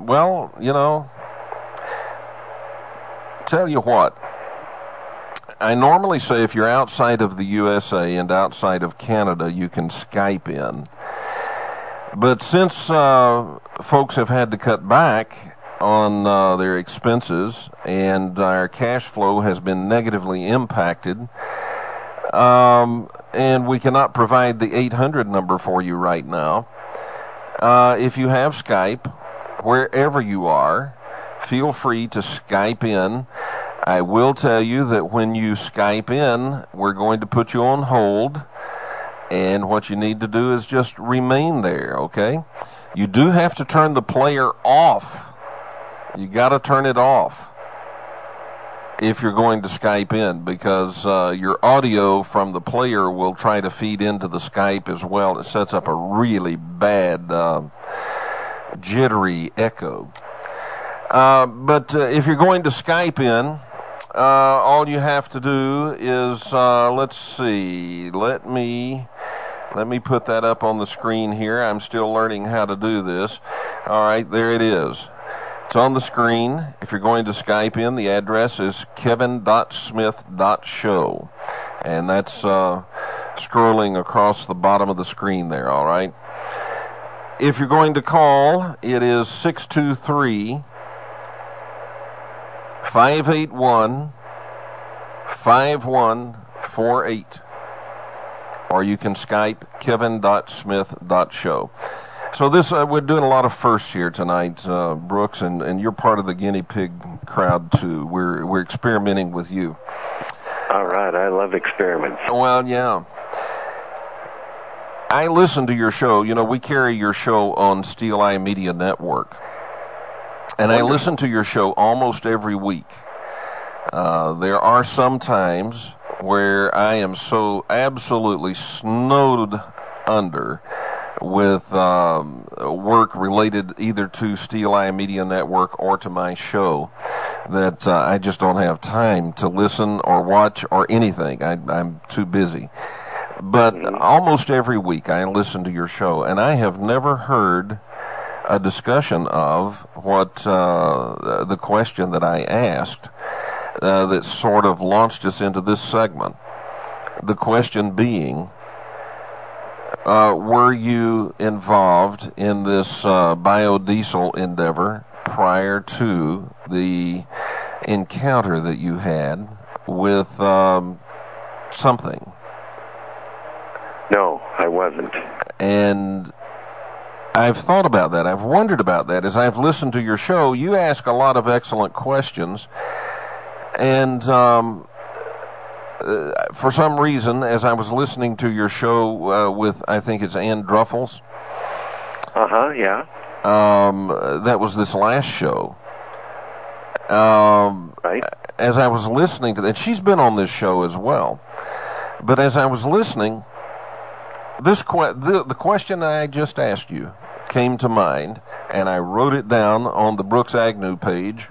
tell you what, I normally say if you're outside of the USA and outside of Canada, you can Skype in. But since folks have had to cut back on their expenses and our cash flow has been negatively impacted, and we cannot provide the 800 number for you right now, if you have Skype, wherever you are, feel free to Skype in. I will tell you that when you Skype in, we're going to put you on hold. And what you need to do is just remain there, okay? You do have to turn the player off. You got to turn it off if you're going to Skype in, because your audio from the player will try to feed into the Skype as well. It sets up a really bad jittery echo. But if you're going to Skype in, all you have to do is, let's see, let me put that up on the screen here. I'm still learning how to do this. All right, there it is. It's on the screen. If you're going to Skype in, the address is kevin.smith.show. And that's scrolling across the bottom of the screen there, all right? If you're going to call, it is 623-581-5148. Or you can Skype kevin.smith.show. So this, we're doing a lot of firsts here tonight, Brooks, and you're part of the guinea pig crowd too. We're experimenting with you. All right, I love experiments. Well, yeah. I listen to your show. We carry your show on Steel Eye Media Network. And I listen to your show almost every week. There are some times where I am so absolutely snowed under with work related either to Steel Eye Media Network or to my show that I just don't have time to listen or watch or anything. I'm too busy. But almost every week I listen to your show, and I have never heard a discussion of what the question that I asked that sort of launched us into this segment. The question being, were you involved in this biodiesel endeavor prior to the encounter that you had with something? No, I wasn't. And I've thought about that. I've wondered about that. As I've listened to your show, you ask a lot of excellent questions. And for some reason, as I was listening to your show with, I think it's Ann Druffels. Yeah. That was this last show. Right. As I was listening to that, she's been on this show as well. But as I was listening, the question I just asked you came to mind, and I wrote it down on the Brooks Agnew page.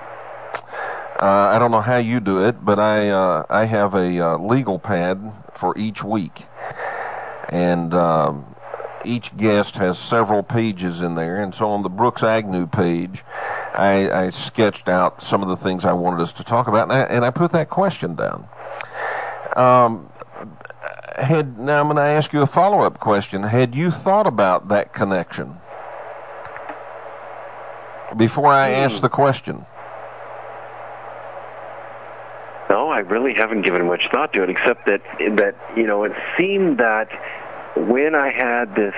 I don't know how you do it, but I have a legal pad for each week, and each guest has several pages in there, and so on the Brooks Agnew page, I sketched out some of the things I wanted us to talk about, and I put that question down. Now I'm going to ask you a follow-up question. Had you thought about that connection before I asked the question? really haven't given much thought to it, except that it seemed that when I had this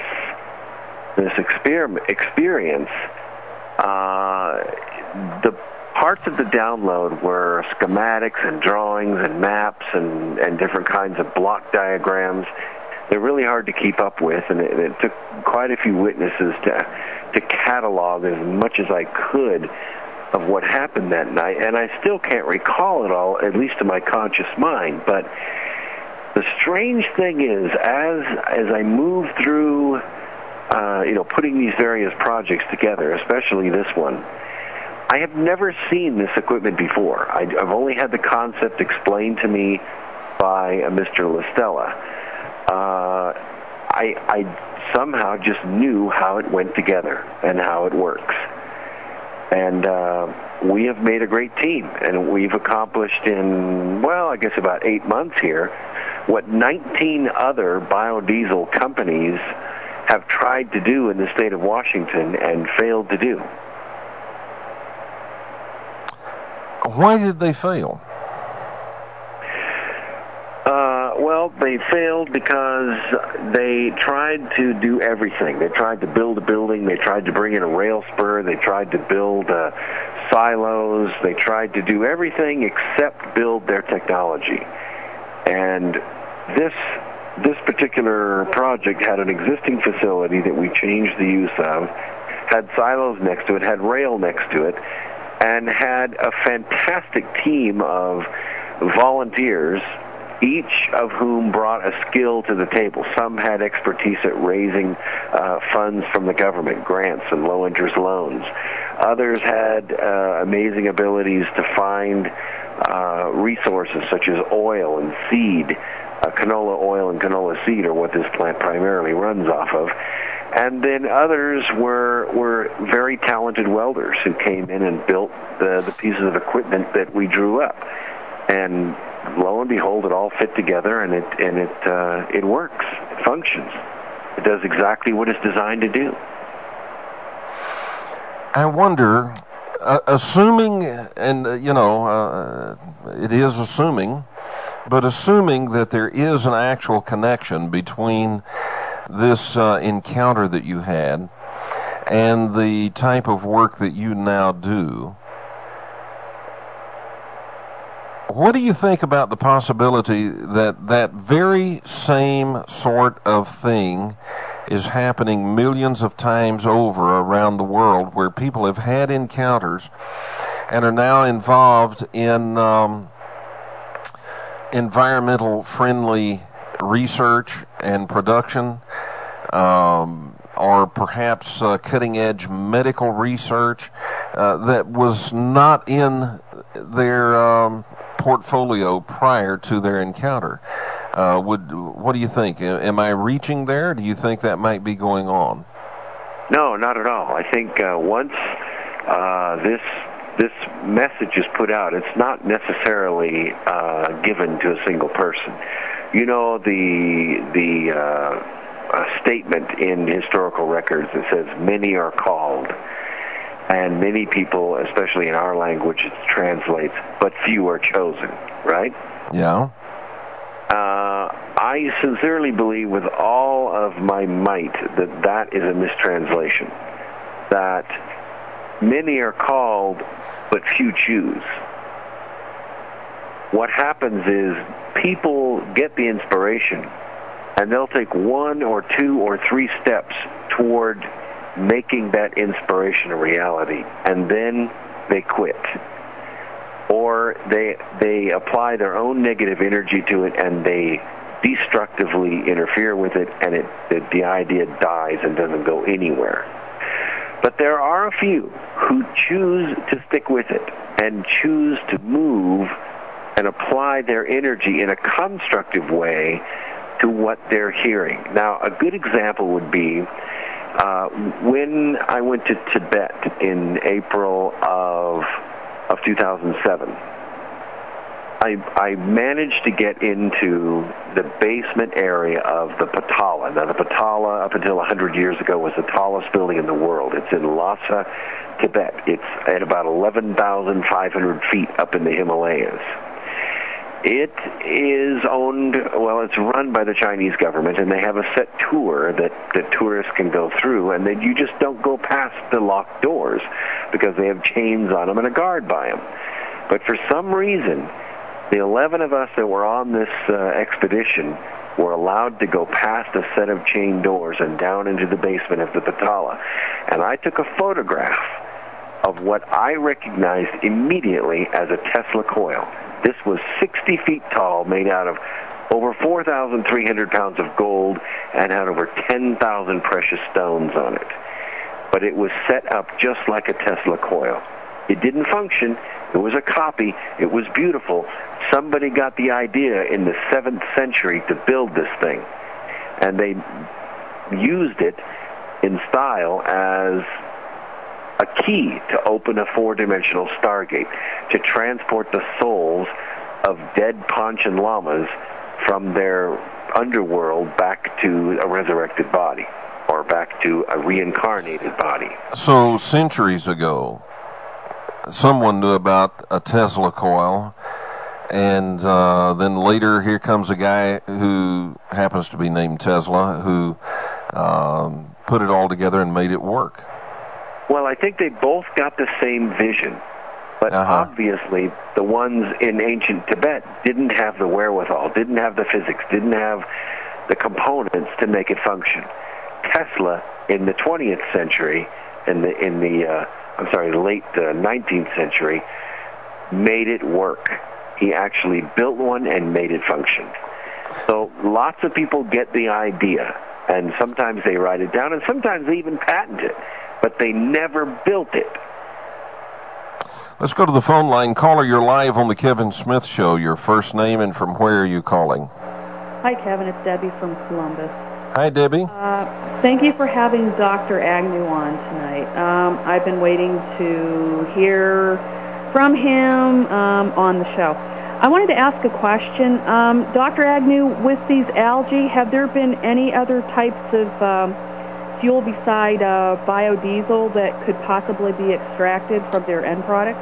experience, the parts of the download were schematics and drawings and maps and different kinds of block diagrams. They're really hard to keep up with, and it took quite a few witnesses to catalog as much as I could of what happened that night, and I still can't recall it all, at least to my conscious mind. But the strange thing is, as I moved through, putting these various projects together, especially this one, I have never seen this equipment before. I've only had the concept explained to me by Mr. LaStella. I somehow just knew how it went together and how it works. And we have made a great team, and we've accomplished in, I guess about 8 months here, what 19 other biodiesel companies have tried to do in the state of Washington and failed to do. Why did they fail? They failed because they tried to do everything. They tried to build a building. They tried to bring in a rail spur. They tried to build silos. They tried to do everything except build their technology. And this particular project had an existing facility that we changed the use of, had silos next to it, had rail next to it, and had a fantastic team of volunteers, each of whom brought a skill to the table. Some had expertise at raising funds from the government, grants and low-interest loans. Others had amazing abilities to find resources such as oil and seed. Canola oil and canola seed are what this plant primarily runs off of. And then others were very talented welders who came in and built the pieces of equipment that we drew up. And lo and behold, it all fit together, and it works. It functions. It does exactly what it's designed to do. I wonder, assuming, and it is assuming, but assuming that there is an actual connection between this encounter that you had and the type of work that you now do, what do you think about the possibility that that very same sort of thing is happening millions of times over around the world, where people have had encounters and are now involved in environmental friendly research and production, or perhaps cutting edge medical research that was not in their portfolio prior to their encounter? What do you think? Am I reaching there? Do you think that might be going on? No, not at all. I think once this message is put out, it's not necessarily given to a single person. The statement in historical records that says many are called, and many people, especially in our language, it translates, but few are chosen, right? Yeah. I sincerely believe with all of my might that is a mistranslation. That many are called, but few choose. What happens is people get the inspiration, and they'll take 1 or 2 or 3 steps toward making that inspiration a reality, and then they quit. Or they apply their own negative energy to it, and they destructively interfere with it, and the idea dies and doesn't go anywhere. But there are a few who choose to stick with it and choose to move and apply their energy in a constructive way to what they're hearing. Now, a good example would be when I went to Tibet in April of 2007. I managed to get into the basement area of the Potala. Now, the Potala, up until 100 years ago, was the tallest building in the world. It's in Lhasa, Tibet. It's at about 11,500 feet up in the Himalayas. It is owned, well, it's run by the Chinese government, and they have a set tour that tourists can go through, and that you just don't go past the locked doors because they have chains on them and a guard by them. But for some reason, the 11 of us that were on this expedition were allowed to go past a set of chain doors and down into the basement of the Potala. And I took a photograph of what I recognized immediately as a Tesla coil. This was 60 feet tall, made out of over 4,300 pounds of gold, and had over 10,000 precious stones on it. But it was set up just like a Tesla coil. It didn't function. It was a copy. It was beautiful. Somebody got the idea in the 7th century to build this thing, and they used it in style as a key to open a 4-dimensional Stargate, to transport the souls of dead Panchen Lamas from their underworld back to a resurrected body, or back to a reincarnated body. So centuries ago, someone knew about a Tesla coil, and then later here comes a guy who happens to be named Tesla, who put it all together and made it work. Well, I think they both got the same vision, but obviously the ones in ancient Tibet didn't have the wherewithal, didn't have the physics, didn't have the components to make it function. Tesla in the 20th century, in the late 19th century, made it work. He actually built one and made it function. So lots of people get the idea, and sometimes they write it down, and sometimes they even patent it, but they never built it. Let's go to the phone line. Caller, you're live on the Kevin Smith Show. Your first name and from where are you calling? Hi, Kevin. It's Debbie from Columbus. Hi, Debbie. Thank you for having Dr. Agnew on tonight. I've been waiting to hear from him on the show. I wanted to ask a question. Dr. Agnew, with these algae, have there been any other types of fuel beside biodiesel that could possibly be extracted from their end product?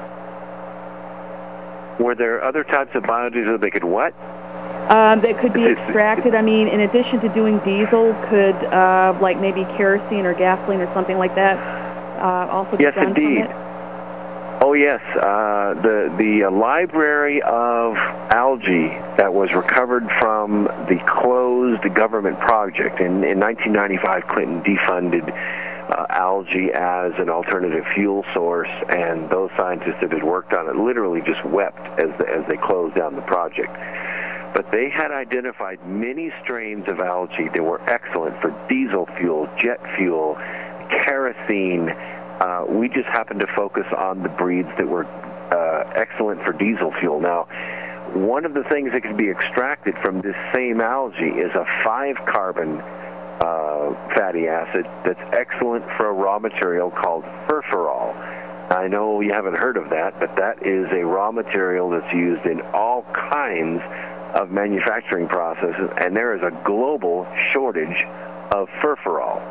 Were there other types of biodiesel that could what? That could be extracted. I mean, in addition to doing diesel, could like maybe kerosene or gasoline or something like that also be done indeed. from it? Oh, yes. The library of algae that was recovered from the closed government project. In 1995, Clinton defunded algae as an alternative fuel source, and those scientists that had worked on it literally just wept as they closed down the project. But they had identified many strains of algae that were excellent for diesel fuel, jet fuel, kerosene. We just happened to focus on the breeds that were excellent for diesel fuel. Now, one of the things that can be extracted from this same algae is a 5-carbon fatty acid that's excellent for a raw material called furfural. I know you haven't heard of that, but that is a raw material that's used in all kinds of manufacturing processes, and there is a global shortage of furfural.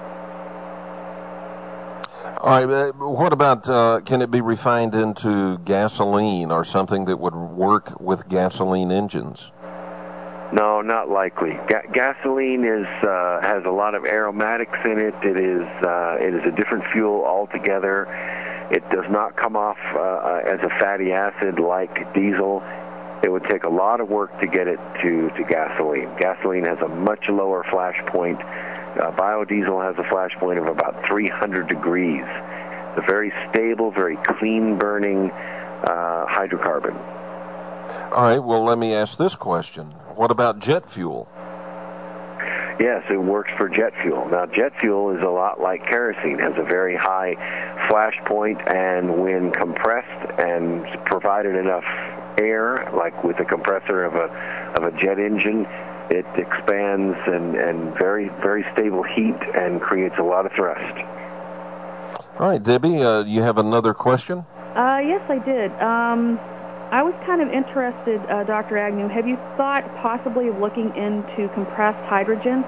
All right, what about, can it be refined into gasoline or something that would work with gasoline engines? No, not likely. Gasoline has a lot of aromatics in it. It is a different fuel altogether. It does not come off as a fatty acid like diesel. It would take a lot of work to get it to gasoline. Gasoline has a much lower flash point. Biodiesel has a flash point of about 300 degrees. It's a very stable, very clean-burning hydrocarbon. All right, well, let me ask this question. What about jet fuel? Yes, it works for jet fuel. Now, jet fuel is a lot like kerosene, has a very high flash point, and when compressed and provided enough air, like with the compressor of a jet engine, it expands and very, very stable heat and creates a lot of thrust. All right, Debbie, you have another question? Yes, I did. I was kind of interested, Dr. Agnew, have you thought possibly of looking into compressed hydrogen?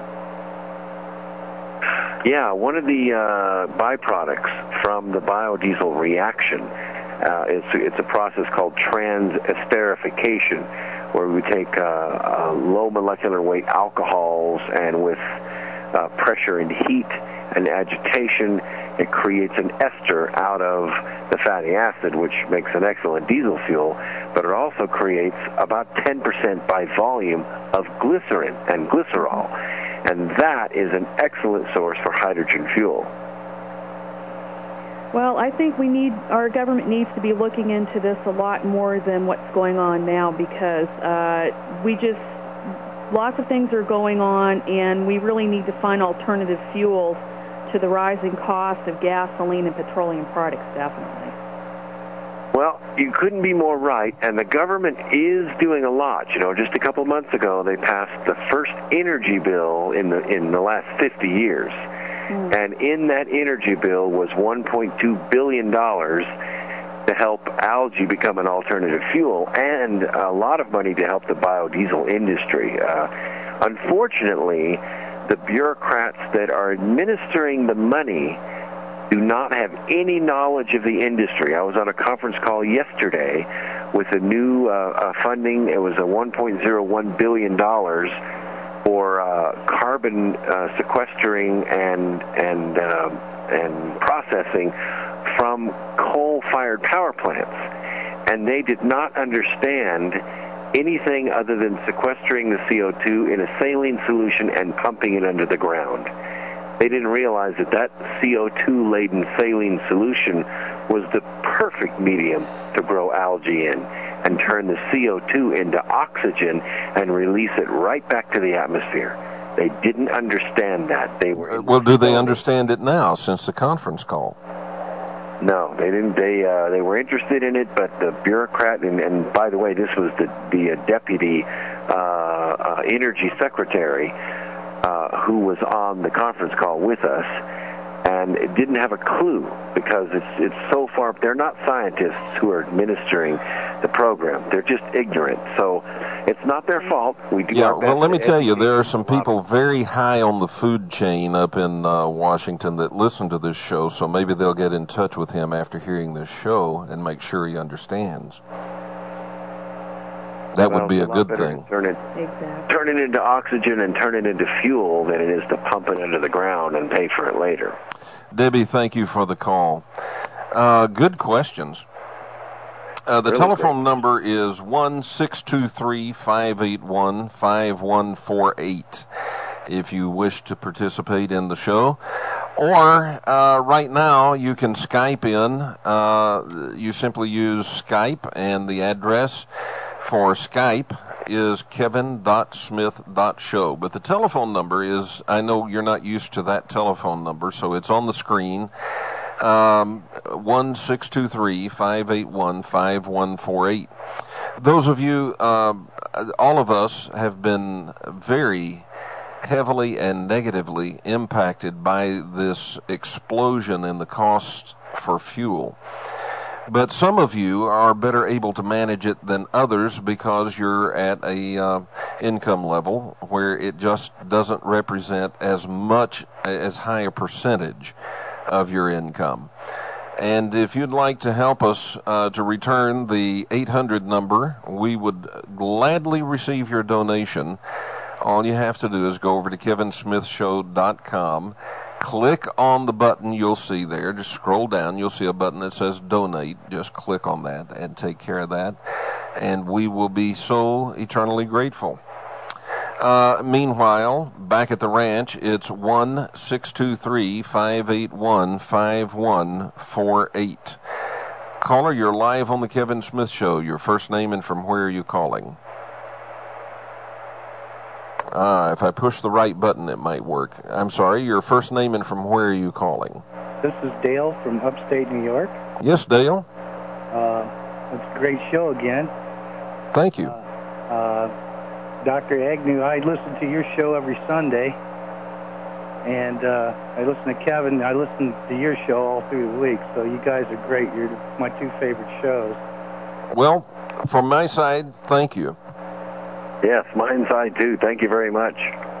Yeah, one of the byproducts from the biodiesel reaction, it's a process called transesterification, where we take low molecular weight alcohols, and with pressure and heat and agitation, it creates an ester out of the fatty acid, which makes an excellent diesel fuel, but it also creates about 10% by volume of glycerin and glycerol, and that is an excellent source for hydrogen fuel. Well, I think our government needs to be looking into this a lot more than what's going on now, because lots of things are going on, and we really need to find alternative fuels to the rising cost of gasoline and petroleum products, definitely. Well, you couldn't be more right, and the government is doing a lot. Just a couple months ago, they passed the first energy bill in the last 50 years. And in that energy bill was $1.2 billion to help algae become an alternative fuel, and a lot of money to help the biodiesel industry. Unfortunately, the bureaucrats that are administering the money do not have any knowledge of the industry. I was on a conference call yesterday with a new funding. It was a $1.01 billion for carbon sequestering and processing from coal-fired power plants. And they did not understand anything other than sequestering the CO2 in a saline solution and pumping it under the ground. They didn't realize that CO2-laden saline solution was the perfect medium to grow algae in, and turn the CO2 into oxygen and release it right back to the atmosphere. They didn't understand that. Well, do they understand it now since the conference call? No, they didn't. They were interested in it, but the bureaucrat, and by the way, this was the deputy energy secretary who was on the conference call with us, and it didn't have a clue, because it's so far. They're not scientists who are administering the program. They're just ignorant. So it's not their fault. We do our best. Well, let me tell you, there are some people very high on the food chain up in Washington that listen to this show, so maybe they'll get in touch with him after hearing this show and make sure he understands. That would be a good thing. Turn it into oxygen and turn it into fuel than it is to pump it into the ground and pay for it later. Debbie, thank you for the call. Good questions. The really telephone number is 1-623-581-5148 if you wish to participate in the show. Or right now you can Skype in. You simply use Skype, and the address for Skype is kevin.smith.show. But the telephone number is, I know you're not used to that telephone number, so it's on the screen, 1-623-581-5148. Those of you, all of us have been very heavily and negatively impacted by this explosion in the cost for fuel. But some of you are better able to manage it than others because you're at a income level where it just doesn't represent as high a percentage of your income. And if you'd like to help us to return the 800 number, we would gladly receive your donation. All you have to do is go over to kevinsmithshow.com. Click on the button you'll see there. Just scroll down. You'll see a button that says donate. Just click on that and take care of that. And we will be so eternally grateful. Meanwhile, back at the ranch, it's 1-623-581-5148. Caller, you're live on the Kevin Smith Show. Your first name and from where are you calling? If I push the right button, it might work. I'm sorry, your first name and from where are you calling? This is Dale from upstate New York. Yes, Dale. It's a great show again. Thank you. Dr. Agnew, I listen to your show every Sunday, and I listen to Kevin. I listen to your show all through the week, so you guys are great. You're my two favorite shows. Well, from my side, thank you. Yes, mine side too. Thank you very much.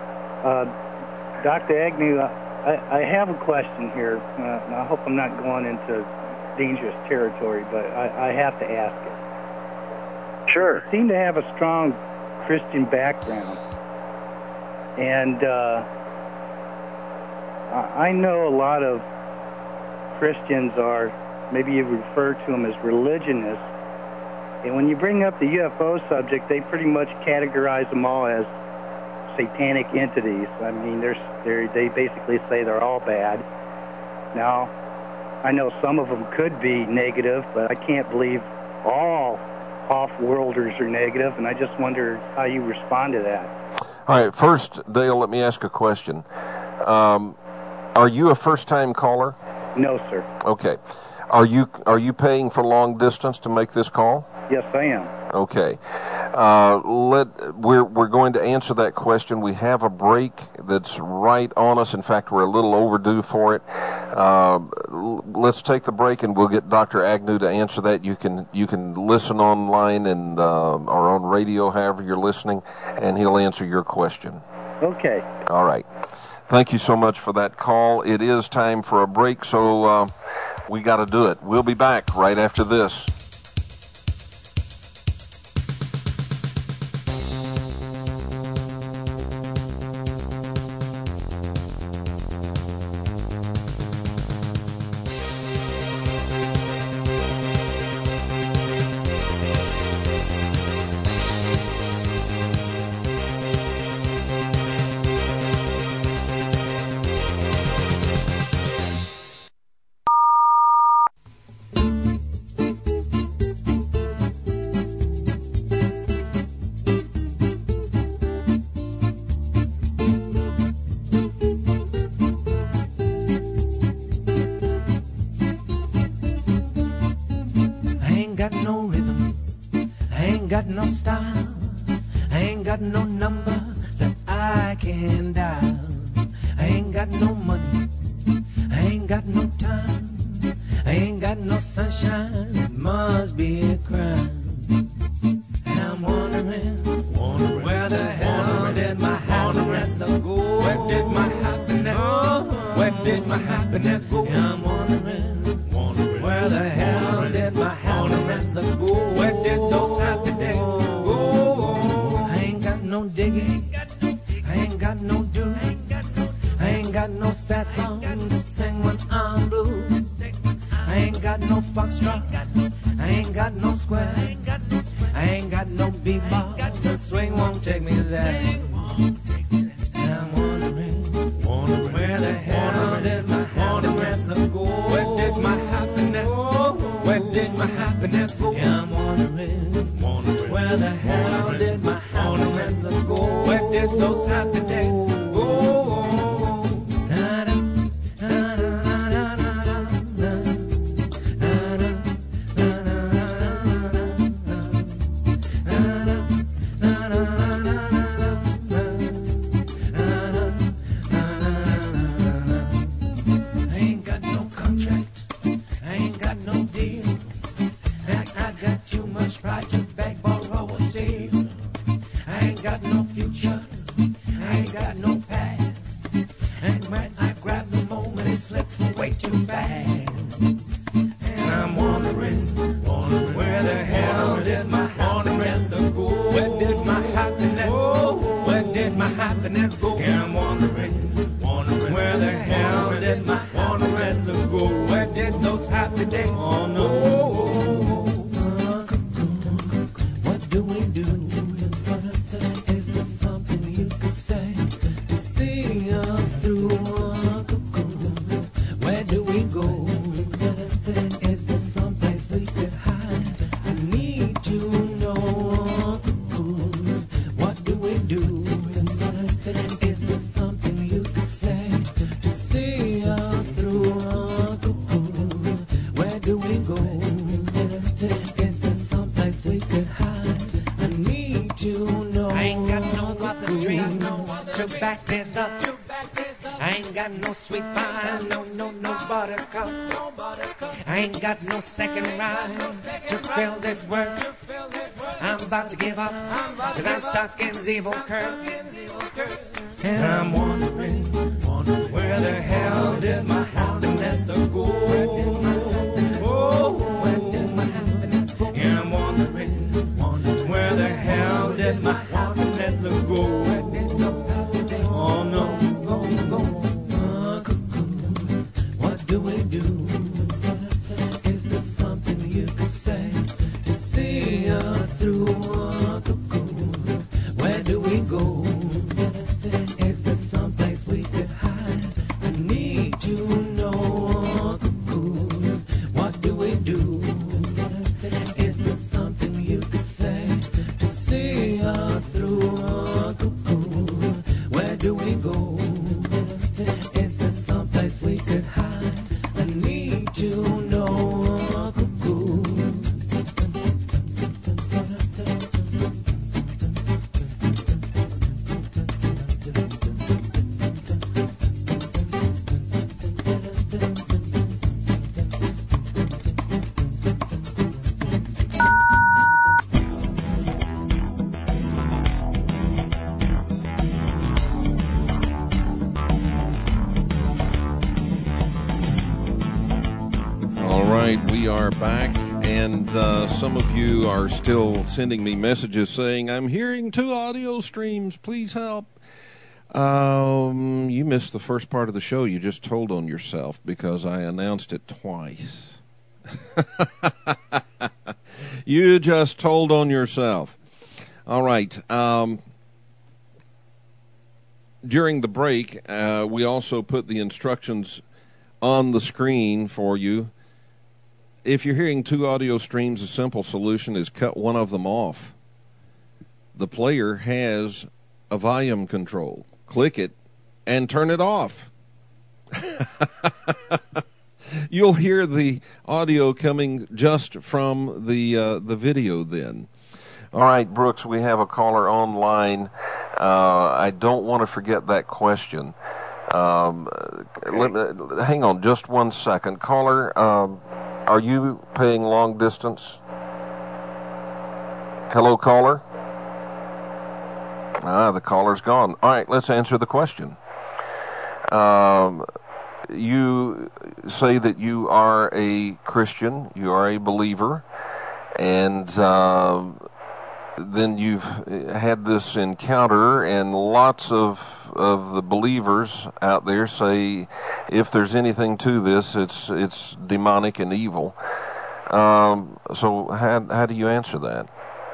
Dr. Agnew, I have a question here. I hope I'm not going into dangerous territory, but I have to ask it. Sure. Seem to have a strong Christian background. And I know a lot of Christians are, maybe you refer to them as religionists. And when you bring up the UFO subject, they pretty much categorize them all as satanic entities. I mean, they basically say they're all bad. Now, I know some of them could be negative, but I can't believe all off-worlders are negative, and I just wonder how you respond to that. All right, first, Dale, let me ask a question. Are you a first-time caller? No, sir. Okay. Are you paying for long distance to make this call? Yes, I am. Okay. We're going to answer that question. We have a break that's right on us. In fact, we're a little overdue for it. Let's take the break, and we'll get Dr. Agnew to answer that. You can listen online and or on radio, however you're listening, and he'll answer your question. Okay. All right. Thank you so much for that call. It is time for a break, so we got to do it. We'll be back right after this. No second rhyme to fill this verse. I'm about to give up, cause I'm stuck in this evil curse. And I'm wondering where the hell did my happiness go? Where did my happiness go? And I'm wondering that might want to let her go. Oh no, cuckoo, what do we do? Is there something you could say to see us through? Cuckoo, where do we go? Is there someplace we could hide? I need to know. Cuckoo, what do we do? Is there something you could say to see us through? Cuckoo, where do we go? Is there someplace we could hide? I need to know. Cuckoo. All right, we are back, and some of you are still sending me messages saying, I'm hearing 2 audio streams, please help. You missed the first part of the show. You just told on yourself because I announced it twice. You just told on yourself. All right. During the break, we also put the instructions on the screen for you. If you're hearing 2 audio streams, a simple solution is cut one of them off. The player has a volume control. Click it and turn it off. You'll hear the audio coming just from the video then. All right, Brooks, we have a caller online. I don't want to forget that question. Hang on just 1 second. Caller, are you paying long distance? Hello, caller? The caller's gone. All right, let's answer the question. You say that you are a Christian, you are a believer, and then you've had this encounter, and lots of the believers out there say if there's anything to this, it's demonic and evil. So how do you answer that?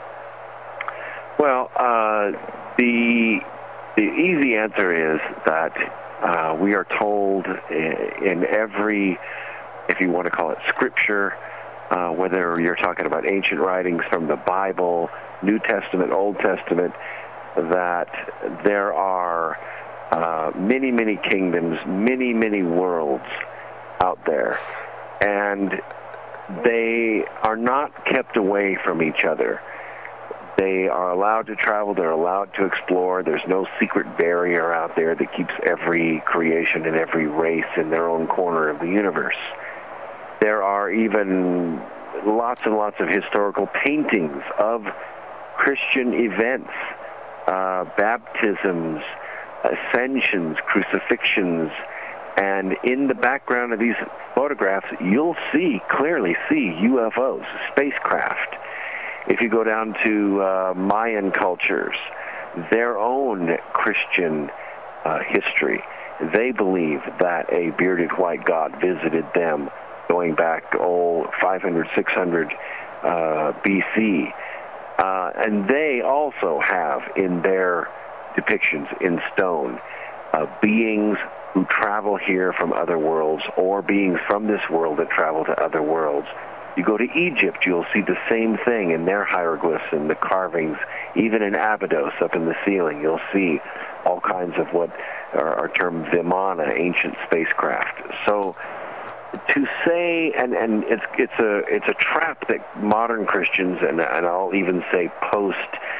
Well, the easy answer is that we are told in every, if you want to call it scripture, whether you're talking about ancient writings from the Bible, New Testament, Old Testament, that there are many, many kingdoms, many, many worlds out there, and they are not kept away from each other. They are allowed to travel, they're allowed to explore. There's no secret barrier out there that keeps every creation and every race in their own corner of the universe. There are even lots and lots of historical paintings of Christian events, baptisms, ascensions, crucifixions, and in the background of these photographs, you'll clearly see UFOs, spacecraft. If you go down to Mayan cultures, their own Christian history, they believe that a bearded white god visited them going back 500, 600 BC. And they also have in their depictions in stone beings who travel here from other worlds, or beings from this world that travel to other worlds. You go to Egypt, you'll see the same thing in their hieroglyphs and the carvings. Even in Abydos, up in the ceiling, you'll see all kinds of what are termed Vimana, ancient spacecraft. So to say, and it's a trap that modern Christians, and I'll even say post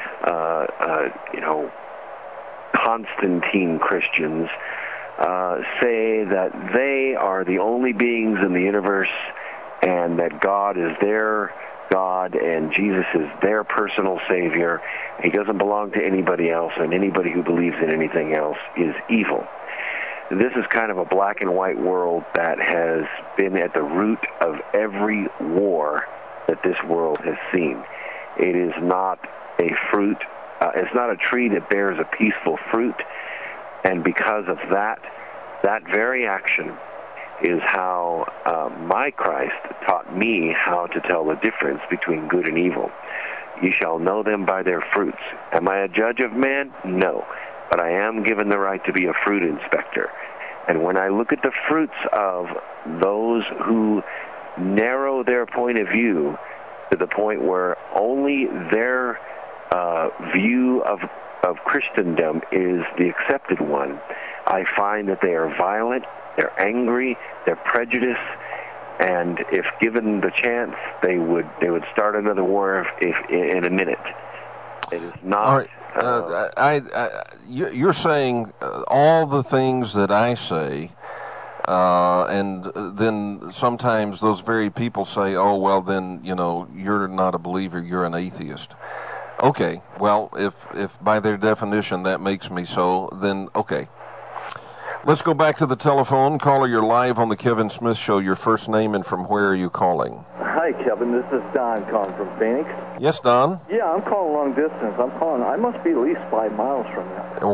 Constantine Christians, say that they are the only beings in the universe, and that God is their God and Jesus is their personal Savior. He doesn't belong to anybody else, and anybody who believes in anything else is evil. This is kind of a black and white world that has been at the root of every war that this world has seen. It is not a fruit It's not a tree that bears a peaceful fruit. And because of that very action is how my Christ taught me how to tell the difference between good and evil. You shall know them by their fruits. Am I a judge of man? No. But I am given the right to be a fruit inspector. And when I look at the fruits of those who narrow their point of view to the point where only their view of Christendom is the accepted one, I find that they are violent, they're angry, they're prejudiced, and if given the chance, they would start another war in a minute. It is not. All right. You're saying all the things that I say, and then sometimes those very people say, "Oh, well, then you're not a believer; you're an atheist." Okay. Well, if by their definition that makes me so, then okay. Let's go back to the telephone. Caller, you're live on the Kevin Smith Show. Your first name and from where are you calling? Hi, Kevin. This is Don calling from Phoenix. Yes, Don? Yeah, I'm calling long distance. I must be at least 5 miles from you.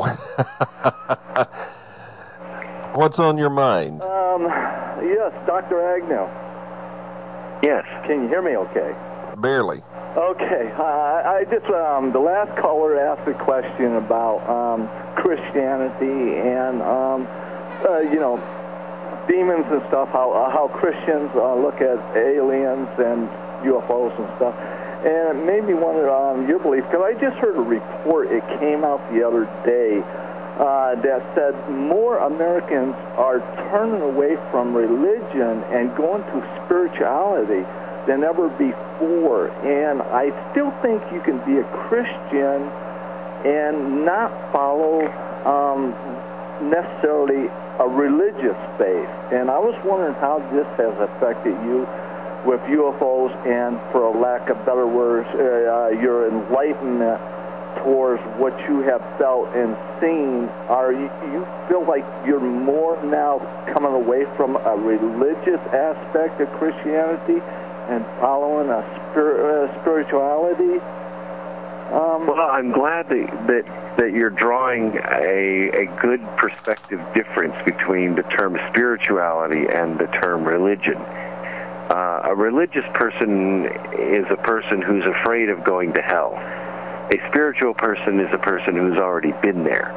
What's on your mind? Yes, Dr. Agnew. Yes. Can you hear me okay? Barely. Okay. I just, the last caller asked a question about Christianity and, demons and stuff, how Christians look at aliens and UFOs and stuff. And it made me wonder your belief, because I just heard a report, it came out the other day, that said more Americans are turning away from religion and going to spirituality than ever before. And I still think you can be a Christian and not follow necessarily a religious faith. And I was wondering how this has affected you with UFOs and, for a lack of better words, your enlightenment towards what you have felt and seen. You feel like you're more now coming away from a religious aspect of Christianity and following a spirituality? Well, I'm glad that you're drawing a good perspective difference between the term spirituality and the term religion. A religious person is a person who's afraid of going to hell. A spiritual person is a person who's already been there.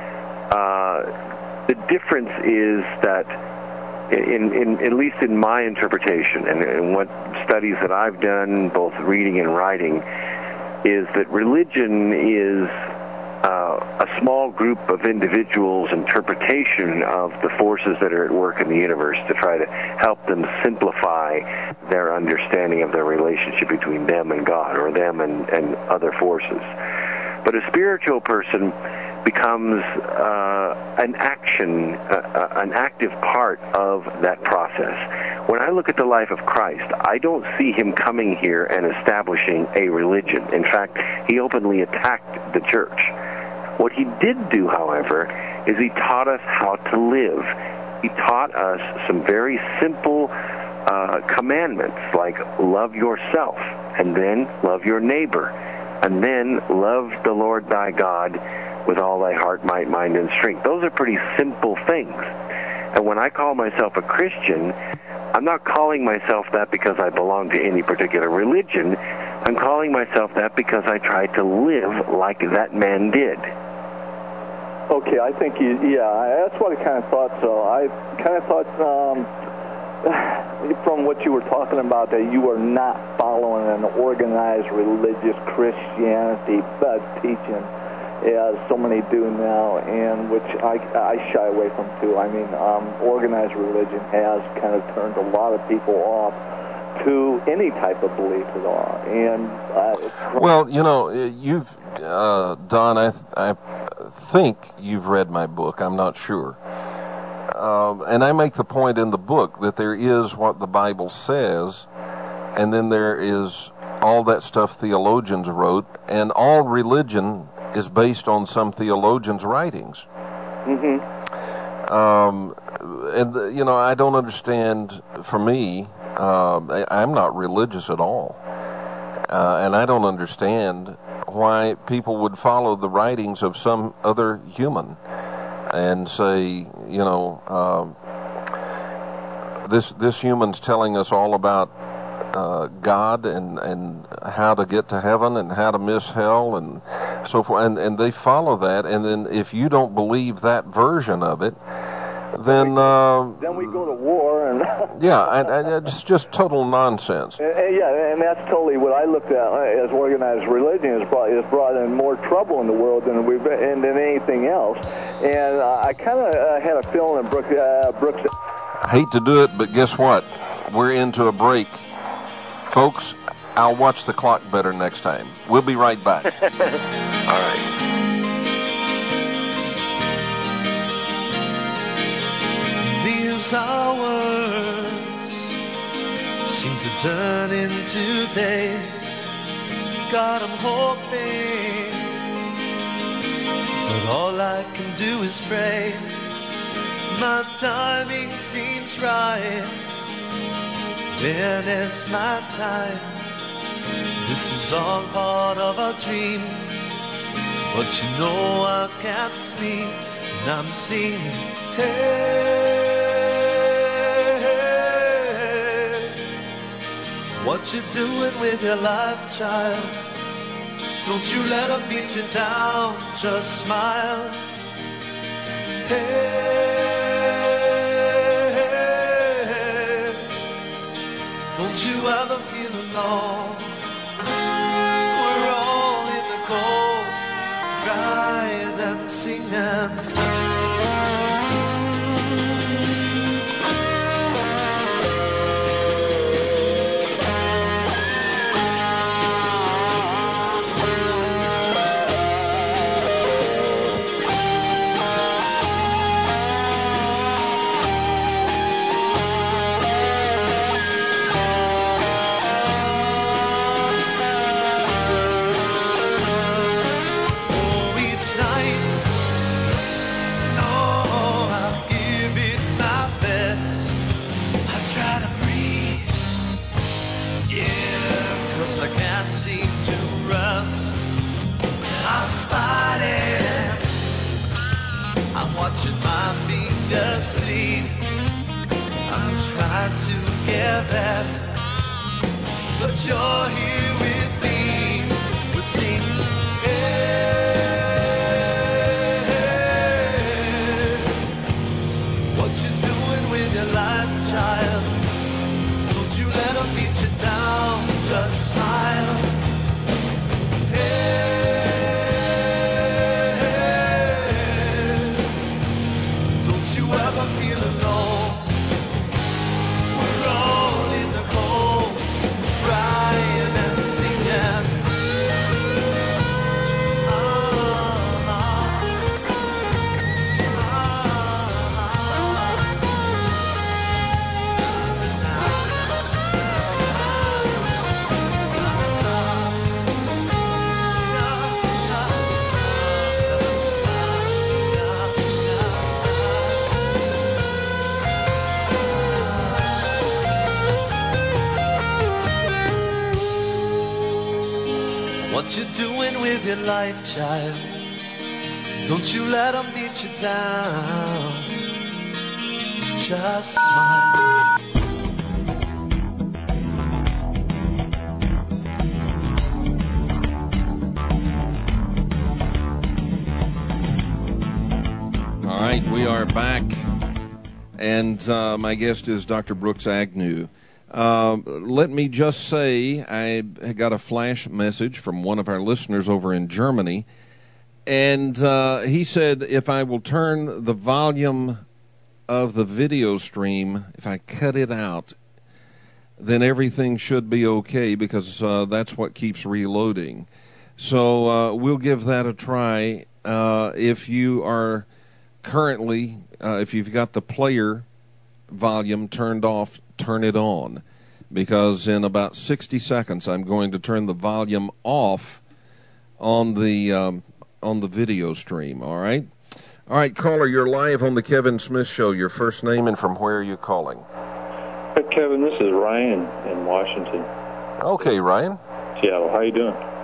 The difference is that, at least in my interpretation and what studies that I've done, both reading and writing, is that religion is a small group of individuals' interpretation of the forces that are at work in the universe to try to help them simplify their understanding of their relationship between them and God, or them and other forces. But a spiritual person becomes an active part of that process. When I look at the life of Christ, I don't see him coming here and establishing a religion. In fact, he openly attacked the church. What he did do, however, is he taught us how to live. He taught us some very simple commandments, like love yourself, and then love your neighbor, and then love the Lord thy God with all thy heart, might, mind, and strength. Those are pretty simple things. And when I call myself a Christian, I'm not calling myself that because I belong to any particular religion. I'm calling myself that because I try to live like that man did. Okay, I think that's what I kind of thought. So I kind of thought from what you were talking about that you were not following an organized religious Christianity teaching, as so many do now, and which I shy away from too. I mean, organized religion has kind of turned a lot of people off to any type of belief at all. And well, you've Don, I think you've read my book. I'm not sure. And I make the point in the book that there is what the Bible says, and then there is all that stuff theologians wrote, and all religion is based on some theologians' writings. Mm-hmm. I don't understand. For me, I'm not religious at all, and I don't understand why people would follow the writings of some other human and say, this human's telling us all about God and how to get to heaven and how to miss hell and so forth, and they follow that, and then if you don't believe that version of it, then we go to war and and it's just total nonsense. And that's totally what I looked at as organized religion has brought in more trouble in the world than anything else. And I kind of had a feeling that Brooks. I hate to do it, but guess what? We're into a break, folks. I'll watch the clock better next time. We'll be right back. All right. These hours seem to turn into days. God, I'm hoping, but all I can do is pray. My timing seems right. When is my time? This is all part of a dream, but I can't sleep, and I'm singing. Hey, what you doing with your life, child? Don't you let them beat you down, just smile. Hey, don't you ever feel alone? We're all in the cold, crying and singing. Watching my fingers bleed. I'm trying to get that, but you're here with me. We're singing. Hey, what you doing with your life, child? Don't you let them beat you down. Just smile. What you doing with your life, child? Don't you let them beat you down. Just smile. All right, we are back, and my guest is Dr. Brooks Agnew. Let me just say, I got a flash message from one of our listeners over in Germany, and he said if I will turn the volume of the video stream, if I cut it out, then everything should be okay, because that's what keeps reloading. So we'll give that a try. If you are currently, if you've got the player volume turned off, turn it on, because in about 60 seconds I'm going to turn the volume off on the video stream. All right, caller, you're live on the Kevin Smith Show. Your first name and from where are you calling? Hey, Kevin, this is Ryan in Washington. Okay, Ryan. Seattle. How you doing?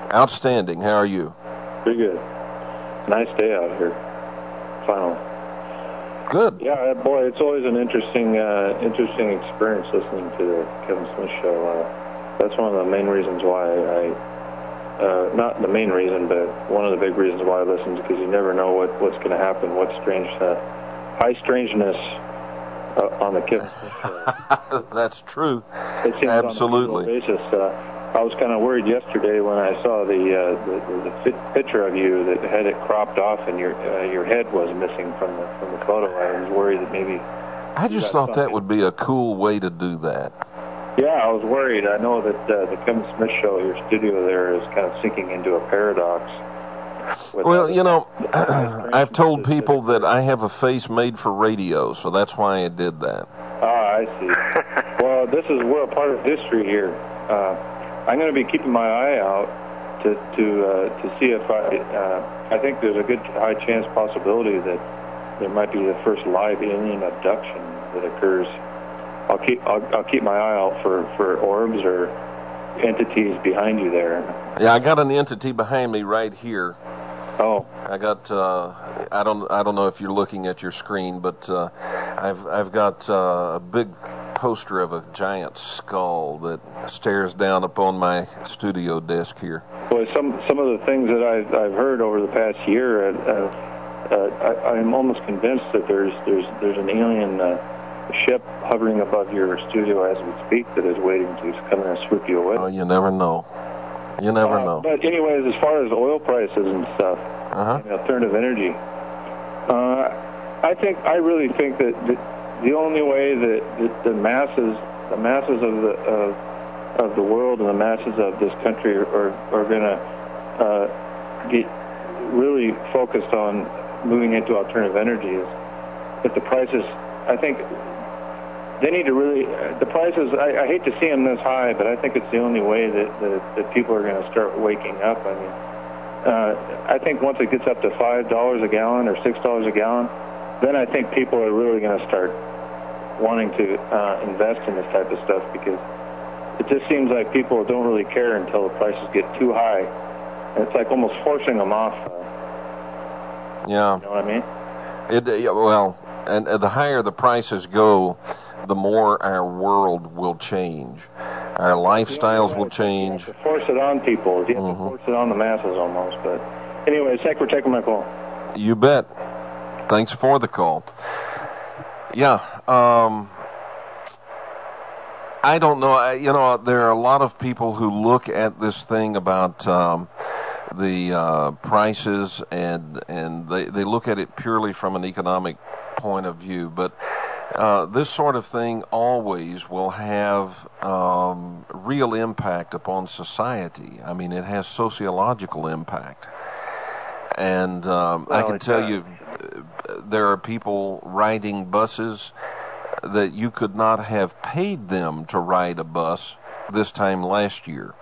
Outstanding. How are you? Pretty good. Nice day out here. Finally. Good. Yeah, boy, it's always an interesting experience listening to the Kevin Smith Show. That's one of the main reasons why not the main reason, but one of the big reasons why I listen, because you never know what's going to happen, what high strangeness on the Kevin Smith Show. That's true. It seems absolutely. On a basis. I was kind of worried yesterday when I saw the picture of you that had it cropped off and your head was missing from the photo. I was worried that maybe. I just thought that would be a cool way to do that. Yeah, I was worried. I know that the Kevin Smith Show, your studio there, is kind of sinking into a paradox. Well, you know, I've told people that I have a face made for radio, so that's why I did that. Ah, I see. Well, we're a part of history here. I'm going to be keeping my eye out to see if I think there's a good high chance possibility that there might be the first live alien abduction that occurs. I'll keep my eye out for orbs or entities behind you there. Yeah, I got an entity behind me right here. Oh, I got. I don't know if you're looking at your screen, but I've got a big poster of a giant skull that stares down upon my studio desk here. Well, some of the things that I've heard over the past year, I'm almost convinced that there's an alien ship hovering above your studio as we speak that is waiting to come in and swoop you away. Oh, you never know. You never know. But anyways, as far as oil prices and stuff, and alternative energy, I really think that the only way that the masses of the world and the masses of this country are going to get really focused on moving into alternative energy is if the prices. I think they need to really, the prices, I hate to see them this high, but I think it's the only way that people are going to start waking up. I mean, I think once it gets up to $5 a gallon or $6 a gallon, then I think people are really going to start wanting to invest in this type of stuff, because it just seems like people don't really care until the prices get too high. And it's like almost forcing them off. Yeah. You know what I mean? Well, and the higher the prices go, the more our world will change. Our lifestyles will change. You have to force it on people. You have to force it on the masses almost. But anyway, thanks for taking my call. You bet. Thanks for the call. Yeah. I don't know. There are a lot of people who look at this thing about the prices, and they look at it purely from an economic point of view, but this sort of thing always will have real impact upon society. I mean, it has sociological impact. And I can tell you, there are people riding buses that you could not have paid them to ride a bus this time last year.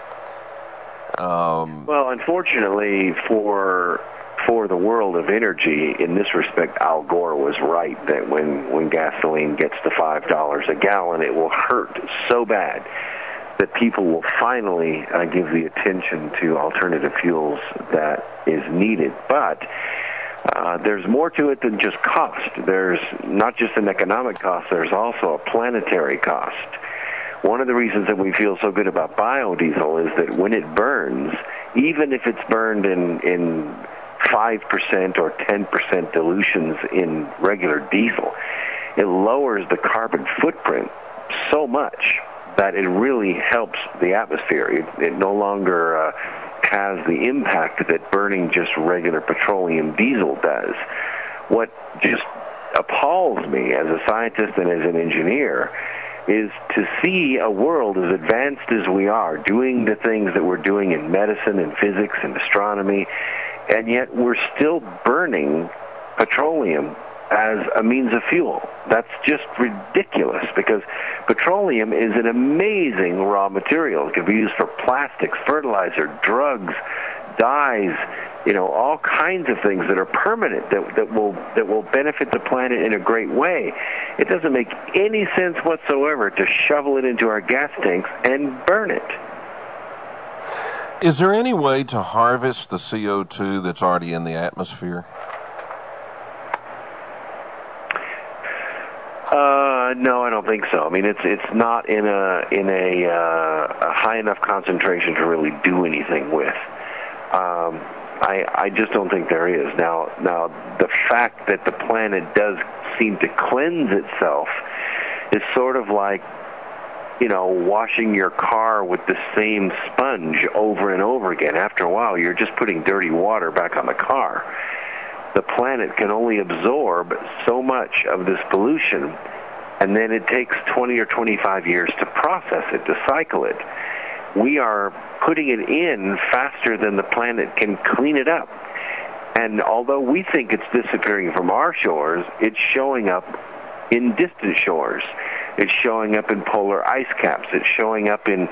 Well, unfortunately for the world of energy, in this respect, Al Gore was right that when gasoline gets to $5 a gallon, it will hurt so bad that people will finally give the attention to alternative fuels that is needed. But there's more to it than just cost. There's not just an economic cost, there's also a planetary cost. One of the reasons that we feel so good about biodiesel is that when it burns, even if it's burned in 5% or 10% dilutions in regular diesel, it lowers the carbon footprint so much that it really helps the atmosphere. It no longer has the impact that burning just regular petroleum diesel does. What just appalls me as a scientist and as an engineer is to see a world as advanced as we are, doing the things that we're doing in medicine and physics and astronomy, and yet we're still burning petroleum as a means of fuel. That's just ridiculous, because petroleum is an amazing raw material. It can be used for plastics, fertilizer, drugs, dyes, all kinds of things that are permanent, that will benefit the planet in a great way. It doesn't make any sense whatsoever to shovel it into our gas tanks and burn it. Is there any way to harvest the CO2 that's already in the atmosphere? No, I don't think so. I mean, it's not in a high enough concentration to really do anything with. I just don't think there is. Now, the fact that the planet does seem to cleanse itself is sort of like, washing your car with the same sponge over and over again. After a while, you're just putting dirty water back on the car. The planet can only absorb so much of this pollution, and then it takes 20 or 25 years to process it, to cycle it. We are putting it in faster than the planet can clean it up. And although we think it's disappearing from our shores, it's showing up in distant shores. It's showing up in polar ice caps. It's showing up in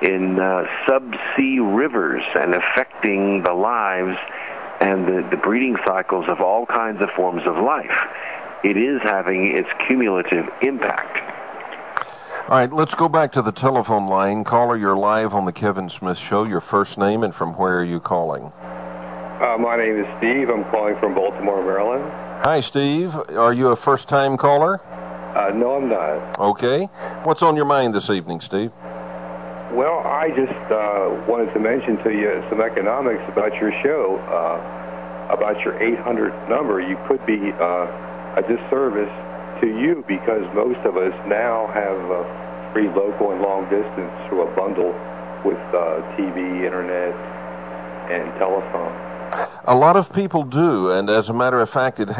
subsea rivers and affecting the lives and the breeding cycles of all kinds of forms of life. It is having its cumulative impact. All right, let's go back to the telephone line. Caller, you're live on the Kevin Smith Show. Your first name and from where are you calling? My name is Steve. I'm calling from Baltimore, Maryland. Hi, Steve. Are you a first-time caller? No, I'm not. Okay. What's on your mind this evening, Steve? Well, I just wanted to mention to you some economics about your show, about your 800 number. You could be a disservice to you because most of us now have free local and long distance through a bundle with TV, internet, and telephone. A lot of people do, and as a matter of fact, it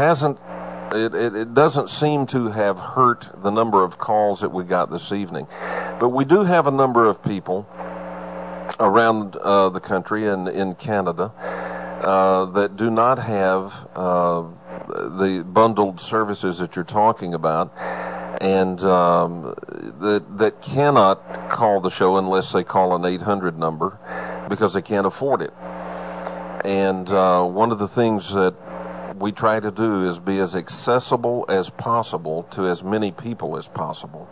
doesn't seem to have hurt the number of calls that we got this evening. But we do have a number of people around the country and in Canada that do not have the bundled services that you're talking about, and that cannot call the show unless they call an 800 number because they can't afford it. And one of the things that we try to do is be as accessible as possible to as many people as possible.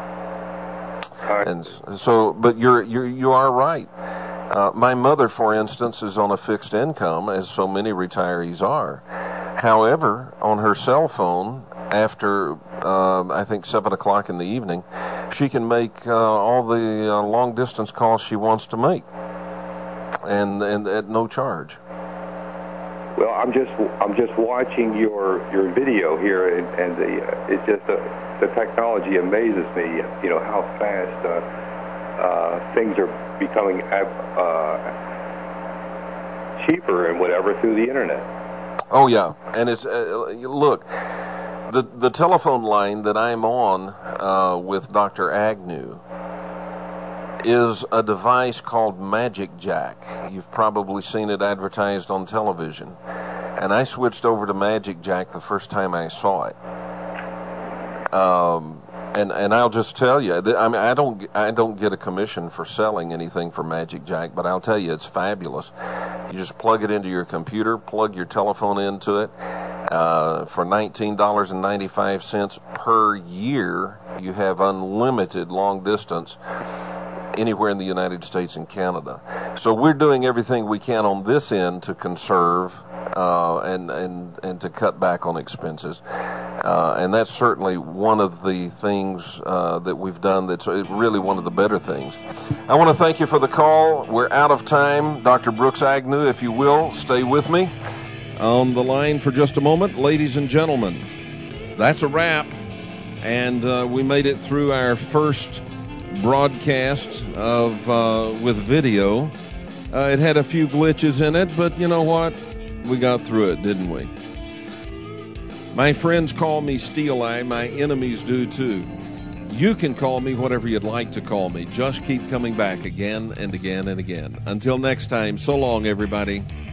And so, but you are right. My mother, for instance, is on a fixed income, as so many retirees are. However, on her cell phone, after I think 7 o'clock in the evening, she can make all the long distance calls she wants to make, and at no charge. Well, I'm just watching your video here, and it's just the technology amazes me. You know how fast things are becoming cheaper and whatever through the internet. Oh yeah, and it's look, the telephone line that I'm on with Dr. Agnew is a device called Magic Jack. You've probably seen it advertised on television. And I switched over to Magic Jack the first time I saw it. And I'll just tell you, I mean, I don't get a commission for selling anything for Magic Jack, but I'll tell you, it's fabulous. You just plug it into your computer, plug your telephone into it. For $19.95 per year, you have unlimited long distance anywhere in the United States and Canada. So we're doing everything we can on this end to conserve and to cut back on expenses. And that's certainly one of the things that we've done that's really one of the better things. I want to thank you for the call. We're out of time. Dr. Brooks Agnew, if you will, stay with me on the line for just a moment. Ladies and gentlemen, that's a wrap. And we made it through our first broadcast of with video. It had a few glitches in it, but you know what? We got through it, didn't we? My friends call me Steel Eye. My enemies do too. You can call me whatever you'd like to call me. Just keep coming back again and again and again. Until next time, so long, everybody.